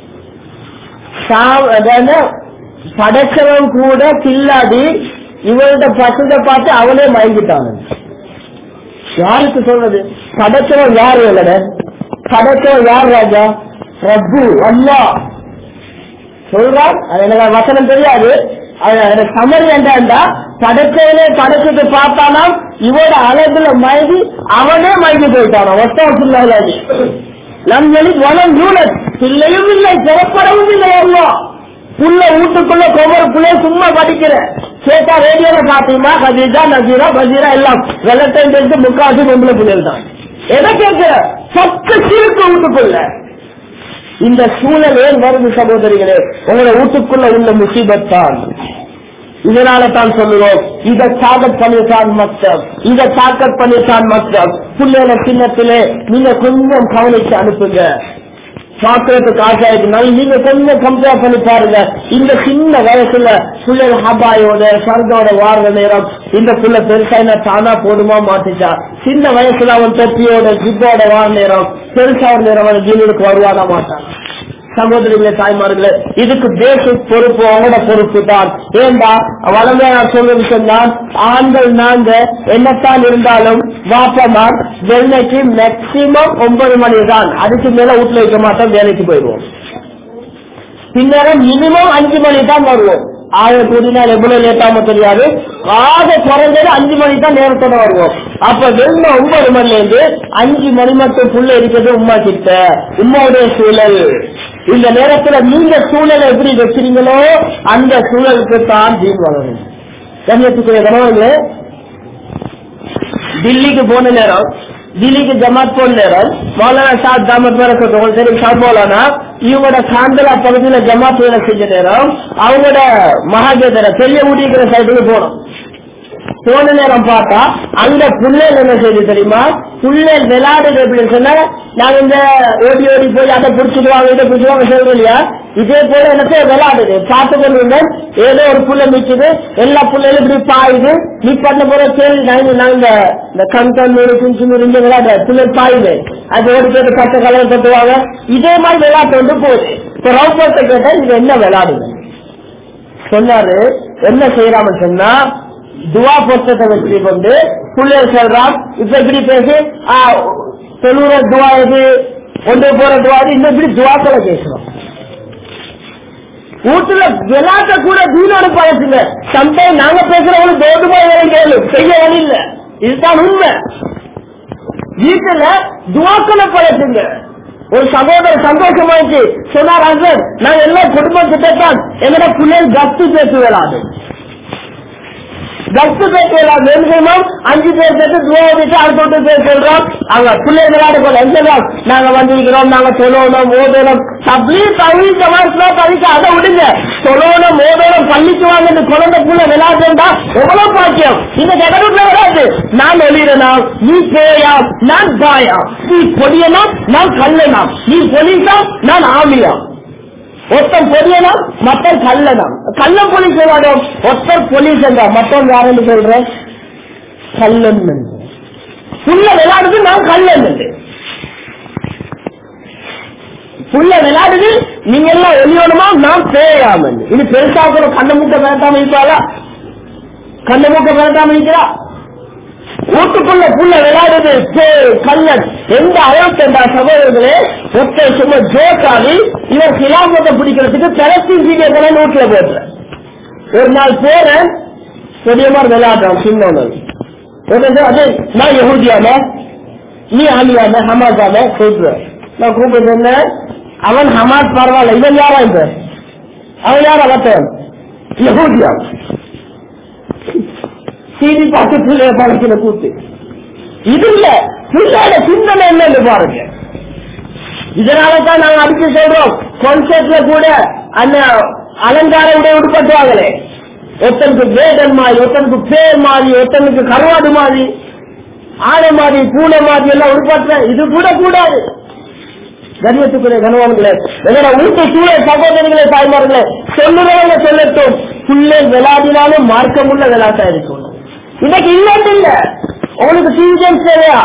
படைச்சவன் கூட கில்லாடி இவரோட பசங்க பார்த்து அவனே மயங்கிட்டான். யாருக்கு சொல்றது? படைச்சவன் யாரு இல்ல, படைச்சவன் யார் ராஜா? ரப்பு அல்லாஹ் சொல்றான். அது எனக்கு வசனம் தெரியாது. சமரி என்றா படைச்சவனே படைச்சது பார்த்தானா இவரோட அழகுல மயங்கி அவனே மயங்கி போயிட்டானா. ஒத்தாசுல்லாது நம் எழுதி வனம் யூனட் பிள்ளையும் இல்லை, சிறப்படவும் இல்லை. எல்லாம் புள்ள வீட்டுக்குள்ள கொவ்வொரு புள்ளைய சும்மா படிக்கிற கேட்டா ரேடியோல பாத்தீங்கன்னா கதீஜா நசீரா பசீரா எல்லாம் வெள்ளத்தையும் தெரிஞ்சு முக்காசி பொம்பளை பிள்ளைகள் தான். எதை கேட்கிற சத்த சீருக்கு வீட்டுக்குள்ள இந்த சூழல் ஏன் வருது சகோதரிகளே? உங்களை வீட்டுக்குள்ள உள்ள முசீபத் தான். இதனால தான் சொல்லுவோம், இதை தாக்கத் பண்ணித்தான் மக்தம், இதை தாக்கத் பண்ணித்தான் மக்தம். பிள்ளைகளை சின்னத்திலே நீங்க கொஞ்சம் கவனிச்சு அனுப்புங்க. சாப்பிடறதுக்கு ஆசை இருக்குனால நீங்க கொஞ்சம் கம்பேர் பண்ணி பாருங்க. இந்த சின்ன வயசுல பிள்ளைகள் ஹபாயோட சர்தோட வார நேரம் இந்த புள்ள பெருசா தானா போடுமா மாட்டுச்சா? சின்ன வயசுல அவன் தொப்பியோட ஜிப்போட வார நேரம் பெருசா ஒரு நேரம் அவன் ஜீவனுக்கு வருவானா மாட்டான். சகோதரிகளே, தாய்மார்களே, இதுக்கு பேசிக் பொறுப்பு அவங்களோட பொறுப்பு தான். ஏண்டா வளர்ந்த நான் சொல்ற விஷயம் தான், ஆண்கள் நாங்க என்னத்தான் இருந்தாலும் வாப்பமார் வெள்ளைக்கு மேக்சிமம் ஒன்பது மணி தான், அதுக்கு மேல வீட்டுல வைக்க மாட்டோம், வேலைக்கு போயிடுவோம். பின்னரும் மினிமம் அஞ்சு மணி தான் வருவோம். ஆயிரம் கூடினால் எவ்வளவு லேட்டாம தெரியாது, ஆக குறைஞ்சது அஞ்சு மணி தான் நேரத்தோட வருவோம். அப்ப வெள்ள ஒன்பது மணில இருந்து அஞ்சு மணி மட்டும் புள்ள இருக்கிறது உமா கிட்ட, உமாவுடைய சூழல். இந்த நேரத்துல நீங்க சூழலை எப்படி வச்சிருங்களோ அந்த சூழலுக்கு தான் தீன் வளரும். கண்ணியத்துக்குரிய கணவர்களே, டில்லிக்கு போன நேரம், டில்லிக்கு ஜமாத் போன நேரம் மௌலானா சாத் தாமத் வர சொல்றோம் சரி சாப்பிடலாம்னா இவங்களோட காந்தலா பகுதியில ஜமாத் வேலை செஞ்ச நேரம் அவங்களோட மகாஜேதர பெரிய ஊட்டிக்கிற சைட்டுக்கு போனோம். போன நேரம் பார்த்தா அந்த புள்ளல் என்ன செய்து தெரியுமா, புள்ளல் விளையாடுது அப்படின்னு சொன்னா நாங்க இந்த ஓடி ஓடி போய் அதை பிடிச்சிடுவாங்க இதை பிடிச்சிடுவாங்க சொல்றோம் இல்லையா, இதே போல எனக்கு விளையாடுது பார்த்து கொண்டு ஏதோ ஒரு புள்ள மிச்சுது, எல்லா புள்ளையும் இப்படி பாயுது, நீ பண்ண போற கேள்வி நாங்க நாங்க இந்த கண் கண்ணூறு குஞ்சு இங்க விளையாடுற புள்ளல் பாயுது, அது ஓடி போய் கட்ட கலரை கட்டுவாங்க, இதே மாதிரி விளையாட்டு வந்து போகுது. இப்ப ரவுபோர்ட்ட கேட்டா இது என்ன விளையாடுது சொன்னாரு, என்ன செய்யறாம சொன்னா துவா பொருத்தத்தை வச்சு கொண்டு புள்ளையர் சொல்றான், இப்ப இப்படி பேசி தொழுற துவா எது கொண்டு போற துவா இன்னும் இப்படி துவாக்களை பேசுறோம். வீட்டுல விளையாட்ட கூட தீனோடு பழசுங்க. சம்டைம் நாங்க பேசுறவங்களுக்கு தோதுமா கேளு செய்ய வழி இல்ல, இதுதான் உண்மை. வீட்டுல துவாக்களை பழசுங்க. ஒரு சகோதரர் சந்தோஷமாயிடுச்சு சொன்னார், ஹஸ்பண்ட் நாங்க எல்லாம் குடும்பத்திட்டத்தான் என்னோட பிள்ளைகள் கத்து பேசு விளாடு கத்து பேசு விளாடு வேணுமா அஞ்சு பேர் சேர்த்து துவாவிட்டு அடுத்த பேர் சொல்றோம், அவங்க பிள்ளை விளையாடு போல எல்லாம் நாங்க வந்திருக்கிறோம், நாங்க சொல்லணும் ஓதணும் அப்படி தவிர்க்க மாசம் தவிர்க்க அதை விடுங்க, சொல்லணும் ஓதணும் பள்ளிக்கு வாங்க குழந்தை புள்ள விளையாடுறா எவ்வளவு பாக்கியம். இந்த கடவுட்ல விளையாடு, நான் ஒளிரனா நீ பேயா நான் பாயா, நீ பொடியனா நான் கல்லனா, நீ பொலிசா நான் ஆமியா, ஒருத்தன் பொடியனா மத்தன் கல்லனா, கள்ளம் போலீஸ் விளையாடும் ஒருத்தர் போலீஸ் என்றா மத்தன் யாருன்னு சொல்றேன் கல்லன். புள்ள விளையாடுது நான் கல்லன், புள்ள விளையாடுது நீங்க எல்லாம் ஒளியோணுமா நான் பேயாம, இது பெருசா கூட கண்ண மூக்க பேட்டாம இருப்பாளா, கண்ண மூக்க பேட்டாம இருக்கிறா, வீட்டுக்குள்ள புள்ள விளையாடுது கல்லன். எந்த அளவுக்கு என்ற சகோதரர்களே ஒற்றை சும்மா ஜோக்காவி இவர் கிலாமத்தை பிடிக்கிறதுக்கு தரத்தின் வீடியோக்களை நோட்டில போடுற. ஒரு நாள் போறேன் பெரியமார் விளையாடுறான் சின்னவனு, அது நான் யஹூதியாம நீ ஆலியாம ஹமாஸாம கூப்பிடுற, நான் கூப்பிட்டு சொன்னேன் அவன் ஹமாஸ் பரவாயில்ல, இவன் யாரா இந்த அவன் யாரா மத்தவன் யஹூதியா சீனி பார்த்து பிள்ளைய பழக்கின கூத்து. இது இல்ல பிள்ளையோட சிந்தனை என்னன்னு பாருங்க. இதனாலதான் நாங்க அடிச்சு சொல்றோம் கான்செப்ட்ல கூட அந்த அலங்கார உடைய உட்பட்டுவாங்களே, ஒருத்தனுக்கு வேதன் மாதிரி, ஒருத்தனுக்கு பேர் மாதிரி, ஒருத்தனுக்கு கருவாடு மாதிரி, ஆனை மாதிரி, பூனை மாதிரி எல்லாம் உட்பட்ட இது கூட கூடாது. கண்ணியத்துக்குரிய கணவன்களே, எங்களோட வீட்டு சூழல் சகோதரிகளே தாய்மார்களே சொல்லுறவங்க சொல்லட்டும், பிள்ளை விளையாடினாலும் மார்க்கமுள்ள விளையாட்டா இருக்கும். இன்னைக்கு இல்லன்னு இல்ல, உங்களுக்கு டிவிஜன்ஸ் தேவையா,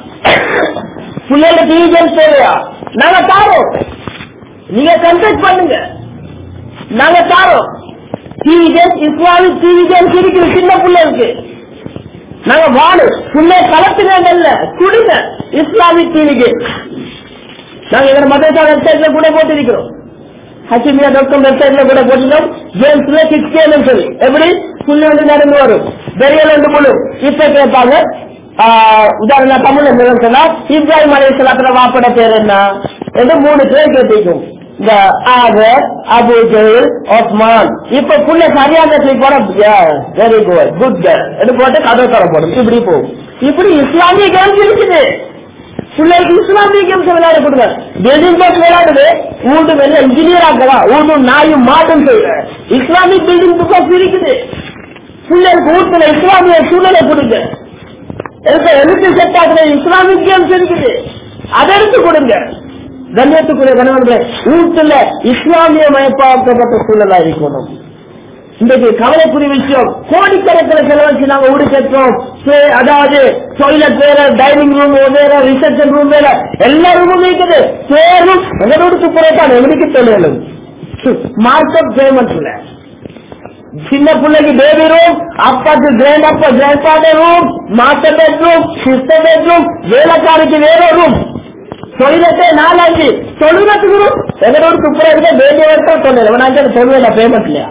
பிள்ளைங்க டிவிஜன்ஸ் தேவையா, நாங்க தாரோம், நீங்க கன்சல்ட் பண்ணுங்க, நாங்க தாரோம். டிவிஜன்ஸ் இஸ்லாமிக் டிவிஜன்ஸ் இருக்குது சின்ன பிள்ளைக்கு, நாங்க வாழு பிள்ளை கலத்துங்க குடுங்க இஸ்லாமிக் டிவிஜன்ஸ். நாங்க எங்க மதரசா வெப்சைட்ல கூட போட்டிருக்கிறோம், ஹசிமியா டாட் காம் வெப்சைட்ல கூட போட்டிருக்கோம். கேம்ஸ்ல கிட்ஸ் கேம் சொல்லி எப்படி புள்ளி வந்து நடந்து வரும், பெரிய ரெண்டு முழு இப்ப கேட்பாங்க. உதாரண தமிழ் சொன்னா இப்ராஹிம் அலைஹிஸ்ஸலாத்துல வாப்பட பேர் என்ன என்று மூணு பேர் கேட்டிருக்கும், இந்த ஆகர் அபு ஜஹல் ஒஸ்மான். இப்ப புள்ள சரியான போட வெரி குட் குட் கேர்ள் என்று போட்டு கதை தர போடும், இப்படி போகும். இப்படி இஸ்லாமிய கேம்ஸ் இருக்குது, பிள்ளைக்கு இஸ்லாமிய கேம்ஸ் விளையாட கொடுங்க. பில்டிங் பிளாக் விளையாடுது ஊட்டு வெளில இன்ஜினியர் ஆக்கலாம், ஊட்டு நாயும் மாட்டும் செய்ய இஸ்லாமிக் பில்டிங் பிளாக் இருக்குது. பிள்ளைக்கு வீட்டுல இஸ்லாமிய சூழலை கொடுங்க, எழுத்து செட் ஆகுற இஸ்லாமிக் கேம்ஸ் இருக்குது, அதை எடுத்து கொடுங்க. கண்ணியத்துக்குரிய கணவன்களை வீட்டுல இஸ்லாமிய மயப்பாக்கப்பட்ட சூழலா இருக்கணும். இன்றைக்கு கவலைக்குரிய விஷயம், கோடிக்கணக்கில் செலவழிச்சு நாங்க வீடு கட்டுறோம், அதாவது டாய்லெட் வேற, டைனிங் ரூம் வேற, ரிசப்ஷன் ரூம் வேற, எல்லா ரூமும் இருக்குது. பேரும் எங்களோடு புறத்தான் எங்களுக்கு தொழிலும் மார்க்கப் பேமெண்ட்ல சின்ன பிள்ளைக்கு பேபி ரூம், அப்பாக்கு கிராண்ட் அப்பா grandfather room, master bedroom, sister bedroom, வேலைக்காரிக்கு வேற ரூம், தொழிலத்தை நாலஞ்சு தொழிலத்துக்கு ரூம் எங்களோட துப்புறது பேபி வரைக்கும் தொழில் தொழில பேமெண்ட் இல்லையா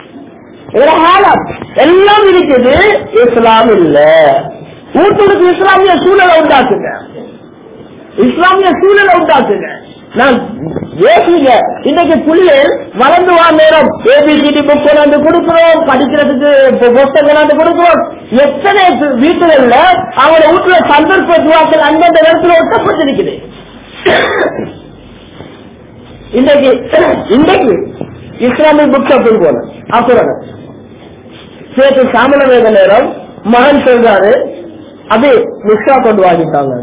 எல்லாம் இருக்குது. இஸ்லாம் இல்ல, வீட்டுக்கு இஸ்லாமிய சூழலை உண்டாக்குங்க, இஸ்லாமிய சூழலை உண்டாக்குங்க. நான் யோசிங்க, இன்னைக்கு புள்ளிகள் வளர்ந்து வா நேரம் ஏபிசிடி புக் கொண்டாந்து கொடுக்கிறோம், படிக்கிறதுக்கு புத்தகம் கொண்டாந்து கொடுக்கிறோம். எத்தனை வீட்டுகள்ல அவங்களோட வீட்டுல சந்தர்ப்ப துவாக்கள் அந்தந்த இடத்துல ஒட்டப்பட்டிருக்குது. இன்னைக்கு இன்னைக்கு இஸ்லாமிக் புக் ஷாப்பிங் போன அப்புறம் சேர்த்து சாமன வேத நேரம் மகன் சொல்றாரு அது மிஸ்ரா கொண்டு வாங்கிட்டாங்க.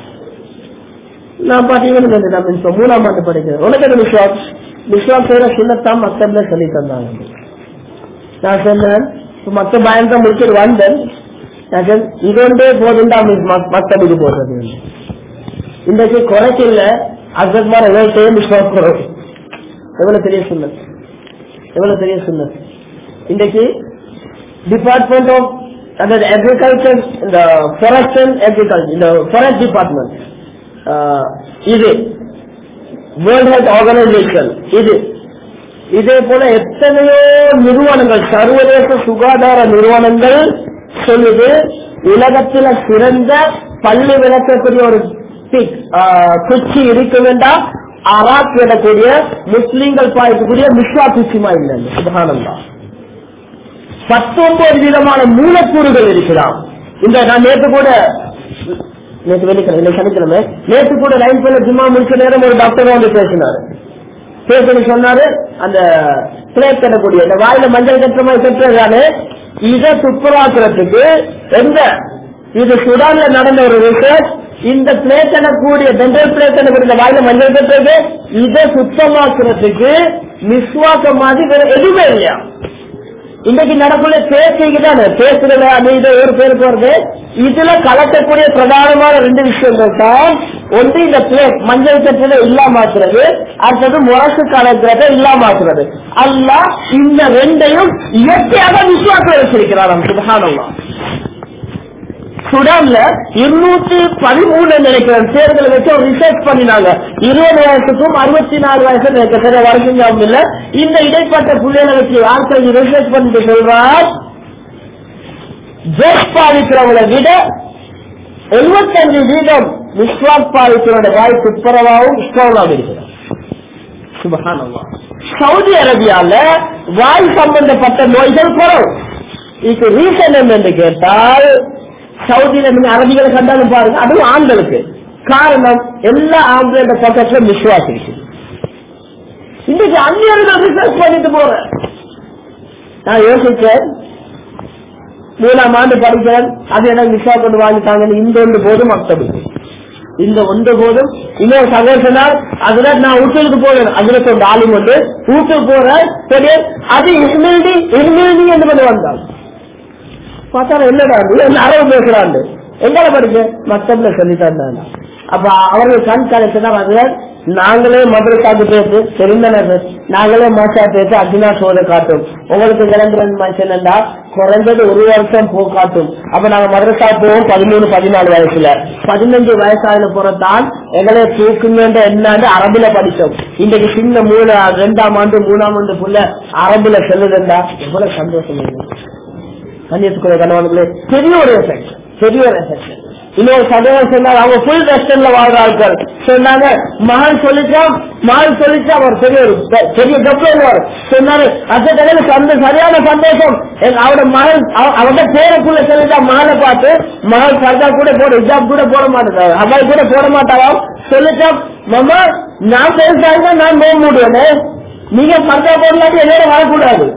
நான் பாத்தீங்கன்னா மூணாம் ஆண்டு படிக்கிறேன். உனக்கு அது மிஸ்ரா மிஸ்ரா செய்யற சின்னத்தான் மக்தப்ல சொல்லி தந்தாங்க. நான் சொன்னேன் மத்த பயன்தான் முடிச்சுட்டு வந்தேன். இது ஒன்றே போதுண்டா மக்தபுக்கு போடுறது. இன்றைக்கு குறைக்கல அசத்மார் எவ்வளவு செய்ய மிஸ்ரா குறை எவ்வளவு பெரிய சொன்னது எவ்வளவு பெரிய சொன்னது. இன்றைக்கு டிபார்ட்மெண்ட் ஆஃப் அதாவது அக்ரிகல்ச்சர் இந்த ஃபாரஸ்ட் அண்ட் அக்ரிகல்ச்சர் இந்த ஃபாரஸ்ட் டிபார்ட்மெண்ட் இது வேர்ல்ட் ஹெல்த் ஆர்கனைசேஷன் இது இதே போல எத்தனையோ நிறுவனங்கள் சர்வதேச சுகாதார நிறுவனங்கள் சொல்லுது உலகத்தில் சிறந்த பள்ளி விளக்கக்கூடிய ஒரு குச்சி இருக்க வேண்டாம் அராக் விடக்கூடிய முஸ்லீம்கள் பாய்க்கக்கூடிய மிஸ்வா குச்சிமா இல்லை. சுபஹானல்லா. பத்தொன்பது விதமான மூலக்கூறுகள் இருக்கிறான். இந்த நான் நேற்று கூட நேற்று வெள்ளிக்கிழமை சனிக்கிழமை நேற்று கூட லைன் பண்ண ஜும்மா முடிச்ச நேரம் ஒரு டாக்டர் வந்து பேசினாரு. பேசி சொன்னாரு அந்த பிளேட் கட்டக்கூடிய இந்த வாயில மஞ்சள் கட்டுற மாதிரி கட்டுறதானே இதை துப்புராக்குறதுக்கு எந்த இது சுடான்ல நடந்த ஒரு ரிசர்ச். இந்த பிளேட் எனக்கூடிய டென்டல் பிளேட் எனக்கூடிய இந்த வாயில மஞ்சள் கட்டுறது இதை சுத்தமாக்குறதுக்கு மிஸ்வாக்க மாதிரி வேற எதுவுமே இல்லையா. இன்னைக்கு நடக்குள்ள பேசிக்கு தானே பேசுறதுல அது இதை ஒரு பேர் போறது. இதுல கலக்கக்கூடிய பிரதானமான ரெண்டு விஷயங்கள் தான். ஒன்று இந்த பிளேட் மஞ்சள் கட்டுறத இல்லாமாக்குறது, அடுத்தது முரசு கலக்கிறத இல்லாமாக்குறது. அல்லாஹ் இந்த ரெண்டையும் இயற்கையாக விசுவாசம் வச்சிருக்கிறார். சுப்ஹானல்லாஹ். சுடான்ல இருநூத்தி பதிமூணு நினைக்கிறேன் தேர்தலை வச்சு ஒரு ரிசர்ச் பண்ணினாங்க. இருபது வயசுக்கும் அறுபத்தி நாலு வயசு நினைக்க சரி வரைக்கும் இல்ல. இந்த இடைப்பட்ட புள்ளைகளை வச்சு ஆட்கள் ரிசர்ச் பண்ணிட்டு சொல்றார் ஜோஸ் பாதிக்கிறவங்களை விட எழுபத்தஞ்சு வீதம் விஸ்வாஸ் பாதிக்கிறோட வாய் துப்புரவாகவும் இஸ்லாமாவும் இருக்கிறார். சுப்ஹானல்லாஹ். சவுதி அரேபியால வாய் சம்பந்தப்பட்ட நோய்கள் குறவு. இதுக்கு ரீசன் என்னன்னு கேட்டால் சவுதியில நீங்க அரபிகளை கண்டாலும் பாருங்க அதுவும் ஆண்களுக்கு காரணம் எல்லா ஆண்களோட பக்கத்துல விசுவாசம் இருக்கு. இன்னைக்கு அந்நியர்கள் ரிசர்ச் பண்ணிட்டு போறேன். நான் யோசிச்சேன் மூணாம் ஆண்டு படிக்கிறேன் அது எனக்கு விசுவா கொண்டு வாங்கிட்டாங்க. இந்த ஒன்று போதும் மக்தபுக்கு இந்த ஒன்று போதும். இன்னொரு சகோதரனால் அதுல நான் ஊட்டலுக்கு போறேன். அதுல கொண்டு ஆளும் கொண்டு ஊட்டுக்கு போறேன். சரி அது இஸ்மில்டி இஸ்மில்டி என்று கொண்டு வந்தாங்க. பார்த்தா என்னடா அரபு பேசுறாண்டு எங்களை படிக்க மக்தப்ல சொல்லித்தான். அப்ப அவர்கள் கண் கலைச்சா நாங்களே மதுரைக்காக்கு பேசு தெரிந்தனர் நாங்களே மாசா பேசு அர்ஜுனா சோதை காட்டும் உங்களுக்கு கிளம்புற மனுஷன்டா குறைஞ்சது ஒரு வருஷம் போ காட்டும். அப்ப நாங்க மதுரசா போவோம் பதிமூணு பதினாலு வயசுல பதினஞ்சு வயசாயில போறதான் எங்களை தூக்குங்கன்ற என்னாண்டு அரபுல படிச்சோம். இன்றைக்கு சின்ன மூணு ரெண்டாம் ஆண்டு மூணாம் ஆண்டு புள்ள அரபுல சொல்லுதுண்டா எவ்வளவு சந்தோஷம். கண்ணியத்துக்குரிய கணவன்களே பெரிய ஒரு எஃபெக்ட் பெரிய ஒரு எஃபெக்ட். இன்னொரு சகோதரர் சொன்னார் அவங்க புல் வெஸ்டர்ன்ல வாழ்ற ஆட்கள் சொன்னாங்க மகன் சொல்லிச்சான் மகன் சொல்லிச்சா அவர் பெரிய ஒரு பெரிய கப்பல் சொன்னாரு. அது சந்த சரியான சந்தோஷம். அவரோட மகன் அவரோட பேருக்குள்ள சொல்லிட்டா மகனை பார்த்து மகன் சர்தா கூட போட ஹிஜாப் கூட போட மாட்டாங்க ஹபாய் கூட போட மாட்டாராம். சொல்லிச்சா மாமா நான் பேசாங்க நான் நோய் மூடுவேனே நீங்க சர்தா போடலாட்டி என்னோட வரக்கூடாது.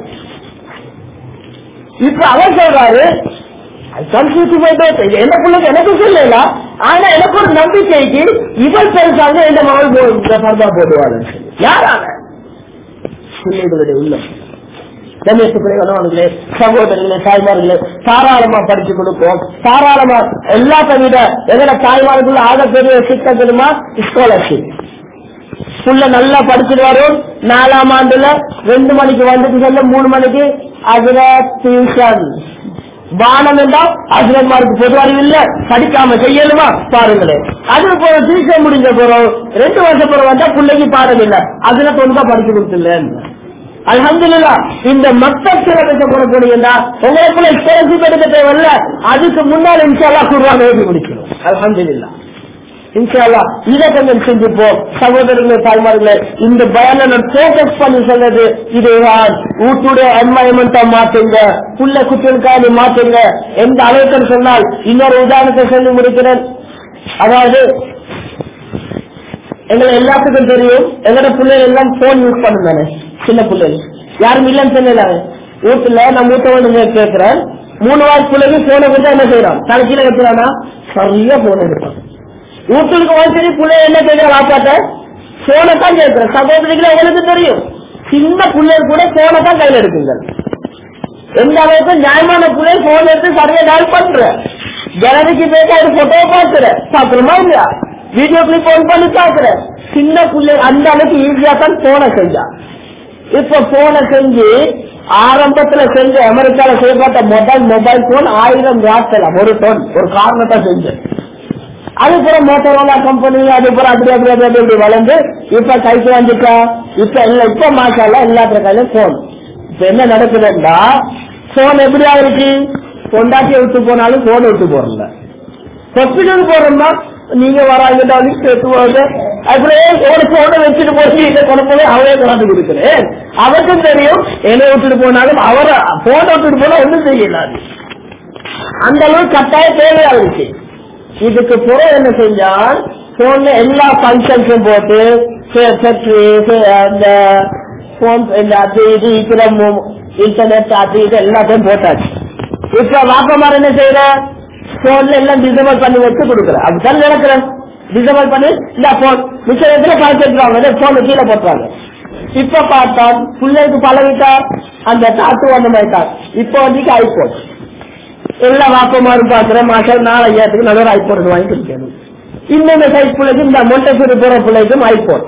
இப்ப அவர் சொல்றாரு எனக்குள்ள எனக்கு சொல்லல ஆனா எனக்கு ஒரு நம்பிக்கைக்கு இவர் பேசாங்க எந்த மகள் சர்தா போடுவாங்க. யாரால பிள்ளைகளுடைய உள்ளம் கண்ணியத்துக்குரிய சகோதரர்களே தாய்மார்களே தாராளமா படிச்சு கொடுப்போம். தாராளமா எல்லாத்த விட எதோட தாய்மார்களுக்குள்ள ஆக பெரிய சிக்கம் தெரியுமா ஸ்காலர்ஷிப். புள்ள நல்லா படிச்சுட்டு வரும். நாலாம் ஆண்டுல ரெண்டு மணிக்கு வந்துட்டு சொல்ல மூணு மணிக்கு அதுல டியூஷன் வானம் என்றால் ஆசிரியர்மாருக்கு பொது அறிவு இல்ல படிக்காம செய்யணுமா பாருங்களேன். அது போற டியூஷன் முடிஞ்ச போறோம் ரெண்டு வருஷம் போற வந்தா பிள்ளைக்கு பாடம் இல்ல அதுல தொண்டா படிச்சு கொடுத்துல. அல்ஹம்துலில்லாஹ் இந்த மக்கள் சிலபஸ போறீங்கன்னா உங்களுக்குள்ள ஸ்காலர்ஷிப் எடுக்க தேவையில்ல. அதுக்கு முன்னால் இன்ஷா அல்லாஹ் குர்ஆன் ஓதி முடிக்கணும். அல்ஹம்துலில்லாஹ் இன்ஷா அல்லாஹ் இதை கொஞ்சம் செஞ்சுப்போம். சகோதரர்களே தாய்மார்களே இந்த பயானை போக்கஸ் பண்ணி சொன்னது இதுதான். வீட்டுடைய என்வாயன்மெண்டா மாற்றுங்க புள்ள குற்றலுக்காக மாற்றுங்க. எந்த அளவுக்கு சொன்னால் இன்னொரு உதாரணத்தை சொல்லி முடிக்கிறேன். அதாவது எங்களை எல்லாத்துக்கும் தெரியும் எங்களோட பிள்ளைகள் எல்லாம் போன் யூஸ் பண்ணுதானே சின்ன பிள்ளைகள் யாரும் இல்லைன்னு சொல்லல. வீட்டுல நான் மூத்த வந்து கேட்கிறேன் மூணு வயசு பிள்ளைக்கு போனை கொடுத்தா என்ன செய்யறான்? தலைக்கீழ வைக்கிறானா? சரியா போன் எடுப்பான். வீட்டுக்கு வந்து பிள்ளை என்ன செய்யற வாப்பாட்ட போனை தான் கேட்கிற. சகோதரிகளை உங்களுக்கு தெரியும், சின்ன பிள்ளைகள் கூட போனை தான் கையில எடுக்குங்க. எந்த அளவுக்கு நியாயமான பிள்ளை போன் எடுத்து சரியா டால் பண்ற, ஜனதிக்கு பேச ஒரு போட்டோ பாக்குற, பாக்குறமா இல்லையா? வீடியோ கிளிப் ஆன் பண்ணி பாக்குற. சின்ன பிள்ளை அந்த அளவுக்கு ஈஸியா தான் போனை செஞ்சா. இப்ப போனை செஞ்சு ஆரம்பத்துல செஞ்ச அமெரிக்கால செய்யப்பட்ட முதல் மொபைல் போன் ஆயிரம் வாட்ஸ்லாம் ஒரு டோன் ஒரு காரணத்தை செஞ்சு. அதுக்கப்புறம் மோட்டோரோலா கம்பெனி அதுக்கப்புறம் அப்படி அப்படி அப்படி அப்படி வளர்ந்து இப்ப கைக்கு வந்துட்டா. இப்ப இல்ல இப்ப மாசால எல்லாத்துல கையிலும் போன். இப்ப என்ன நடக்குதுன்னா போன் எப்படியா இருக்கு? கொண்டாட்டிய விட்டு போனாலும் போன் விட்டு போறல. ஹாஸ்பிட்டல் போறோம்னா நீங்க வராங்க சேர்த்துவாங்க. அப்புறம் ஒரு போனை வச்சுட்டு போய் இதை கொண்டு அவரே கொண்டாந்து கொடுக்குறேன். அவருக்கும் தெரியும் என்ன விட்டுட்டு போனாலும் அவரை போனை விட்டுட்டு போனா ஒன்றும் செய்யலாது. அந்த அளவுக்கு கட்டாய தேவையா இருக்கு. இதுக்கு பிறகு என்ன செஞ்சால் போன்ல எல்லா பங்கன்ஸும் போட்டு அந்த போன் அது இது இன்டர்நெட் அது இது எல்லாத்தையும் போட்டாச்சு. இப்ப வாப்பமார் என்ன செய்யற? போன்ல எல்லாம் டிசேபிள் பண்ணி வச்சு கொடுக்குற. அப்படித்தான் நடக்கிறேன். டிசேபிள் பண்ணி இந்த போன் மிச்சத்துல பழக்கிடுறாங்க, போன் கீழே போட்டுறாங்க. இப்ப பார்த்தா பிள்ளைக்கு பழகிட்டா அந்த தாத்து வந்த மாதிரி. இப்ப வந்து ஐபோன் எல்லா வாப்பமாரும் பாக்குற மாசம் நாலு ஐயாயிரத்துக்கு நல்ல ஐபோன் வாங்கி கொடுக்கணும். இன்னொரு சைஸ் பிள்ளைக்கு இந்த மொட்டைசூரி போற பிள்ளைக்கும் ஐபோன்.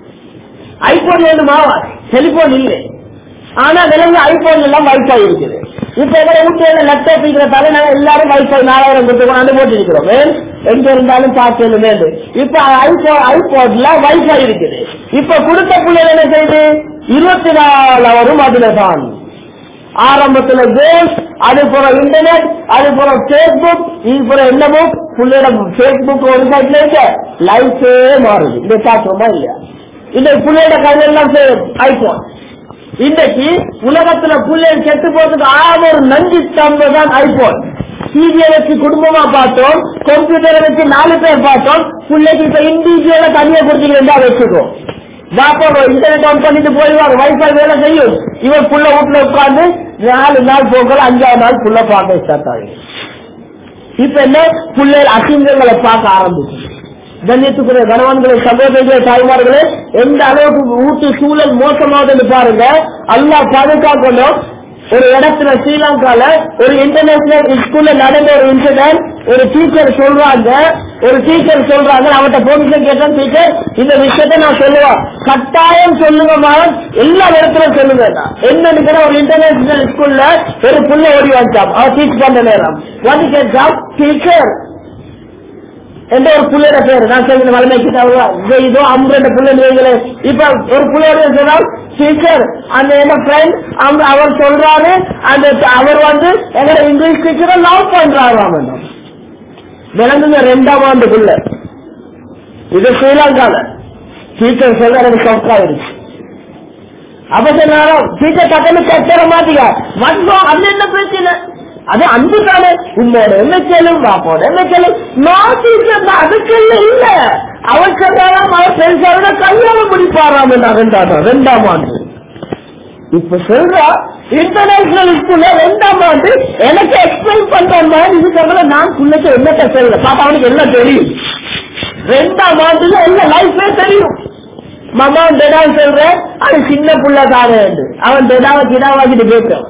ஐபோன் வேணுமா? டெலிபோன் இல்லை. ஆனா விலங்கு ஐபோன் எல்லாம் வைஃபை இருக்குது. இப்ப எங்களை வீட்டு லேப்டாப் இருக்கிறதால நாங்க எல்லாரும் வைஃபை நாலாயிரம் கொடுத்து கொண்டாந்து போட்டு இருக்கிறோம். எங்க இருந்தாலும் பார்க்கணும் வேண்டும். இப்ப ஐபோன் ஐபோன்ல வைஃபை இருக்குது. இப்ப கொடுத்த பிள்ளைகள் என்ன செய்யுது? இருபத்தி நாலு அவரும் அதுல தான். ஆரம்பத்துல கேம்ஸ், அது போற இன்டர்நெட், அது போற பேஸ்புக், இது போற என்ன புக் பிள்ளையோட பேஸ்புக் ஒரு சைட்ல இருக்க லைஃபே மாறுது. இதை பார்க்கணுமா இல்லையா? இந்த பிள்ளையோட கையெல்லாம் ஐபோன். இன்றைக்கு உலகத்துல பிள்ளைகள் கெட்டு போறதுக்கு ஆக ஒரு நஞ்சு ஸ்தம்பம் தான் ஐபோன். டிவியை வச்சு குடும்பமா பார்த்தோம், கம்ப்யூட்டரை வச்சு நாலு பேர் பார்த்தோம். பிள்ளைக்கு இப்ப இண்டிவிஜுவலா தனியா கொடுத்தீங்கன்னா வச்சுக்கோம். பாப்பா இன்டர்நெட் ஆன் பண்ணிட்டு போயிடுவார், வைஃபை வேலை செய்யும். இவர் புள்ள வீட்டுல உட்கார்ந்து நாலு நாள் போகல, அஞ்சாவது நாள் புள்ள பார்க்க ஸ்டார்ட் ஆகும். இப்ப என்ன பிள்ளைகள் அசிங்கங்களை பார்க்க ஆரம்பிச்சு. கண்ணியத்துக்குரிய கணவன்களை சகோதரிகளை தாய்மார்களே, எந்த அளவுக்கு ஊட்டு சூழல் மோசமாகுதுன்னு பாருங்க. அல்லாஹ் பாதுகாக்கணும். ஒரு இடத்துல ஸ்ரீலங்கால ஒரு இன்டர்நேஷனல் ஸ்கூல்ல நடந்த ஒரு இன்சிடென்ட். ஒரு டீச்சர் சொல்றாங்க ஒரு டீச்சர் சொல்றாங்க அவன்கிட்ட பெர்மிஷன் கேட்டேன், டீச்சர் இந்த விஷயத்த நான் சொல்லுவேன், கட்டாயம் சொல்லுங்க, எல்லா இடத்துலயும் சொல்லுங்க. என்னன்னு ஒரு இன்டர்நேஷனல் ஸ்கூல்ல ஒரு புள்ள ஓடி வச்சான். அவன் டீச் பண்ற நேரம் வந்து கேட்டான், டீச்சர் எந்த ஒரு புள்ளையோட பேரு நான் சொல்லுங்க வளமைக்கு இதோ அம்பு புள்ளை. இப்ப ஒரு புள்ளையோட சொன்னால் டீச்சர் அந்த என்ன ஃப்ரெண்ட் அவங்க அவர் சொல்றாரு, அந்த அவர் வந்து எங்க இங்கிலீஷ் டீச்சரை லவ் பண்றாரு. விளங்குங்க ரெண்டாம் ஆண்டுக்குள்ள இது ஸ்ரீலங்கால டீச்சர் சொல்ற எனக்கு ஷாக் ஆயிடுச்சு. அப்ப சொன்னாலும் டீச்சர் டக்குன்னு கட்டுற மாட்டீங்க மட்டும் அது என்ன பிரச்சனை? அது அன்பு தானே, உன்னோட என்ன கேளும் பாப்போட என்ன கேளும். நான் டீச்சர் அதுக்கெல்லாம் இல்ல, அவர் சொன்னாலும் அவர் பெருசாக கல்யாணம் முடிப்பாராம் என்றாங்க ரெண்டாம் ஆண்டு. இப்ப சொல்றா இன்டர்நேஷனல் ஸ்கூல்ல ரெண்டாம் ஆண்டு எனக்கு எக்ஸ்பிளைன் பண்றேன். இது சொல்ற நான் பிள்ளைக்கு என்னத்த சொல்ல பாப்பா அவனுக்கு எல்லாம் தெரியும். ரெண்டாம் ஆண்டுல என்ன லைஃபே தெரியும். மாமா டெடா சொல்ற அது சின்ன புள்ள தானே, அவன் டெடாவை கிடாவாக்கிட்டு பேசுறான்.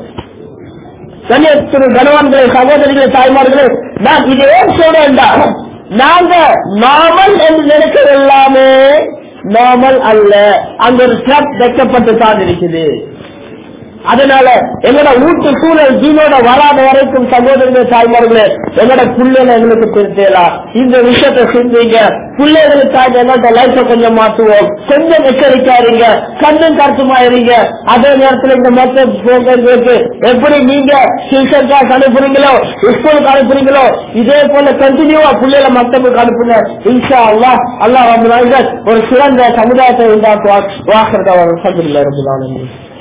கணவன்களை சகோதரிகளை தாய்மார்களே, நான் இதை ஏன் சொல்றேன்டா, நாங்க நார்மல் என்று நினைக்கிறது எல்லாமே நார்மல் அல்ல. அங்க ஒரு ட்ரக் வைக்கப்பட்டு தான் இருக்குது. அதனால எங்களோட வீட்டு சூழல் ஜீனோட வராத வரைக்கும் சகோதரர்கள் தாய்மார்களே, எங்களோட பிள்ளைகளை எங்களுக்கு திருத்தலாம். இந்த விஷயத்தை செஞ்சீங்க பிள்ளைகளுக்காக எங்களோட லைஃபை கொஞ்சம் மாற்றுவோம். கொஞ்சம் எச்சரிக்காருங்க, கண்ணும் கருத்துமாயிருங்க. அதே நேரத்தில் இந்த மொத்த போக்குவரத்து எப்படி நீங்க டியூஷன் கிளாஸ் அனுப்புறீங்களோ ஸ்கூலுக்கு அனுப்புறீங்களோ இதே போல கண்டினியூவா பிள்ளைகளை மக்தபுக்கு அனுப்புங்க. இன்ஷா அல்லாஹ் அல்லாஹ் வந்து ஒரு சிறந்த சமுதாயத்தை உண்டாக்குவார். வாக்குறதா சந்திரில் இருந்தாலும்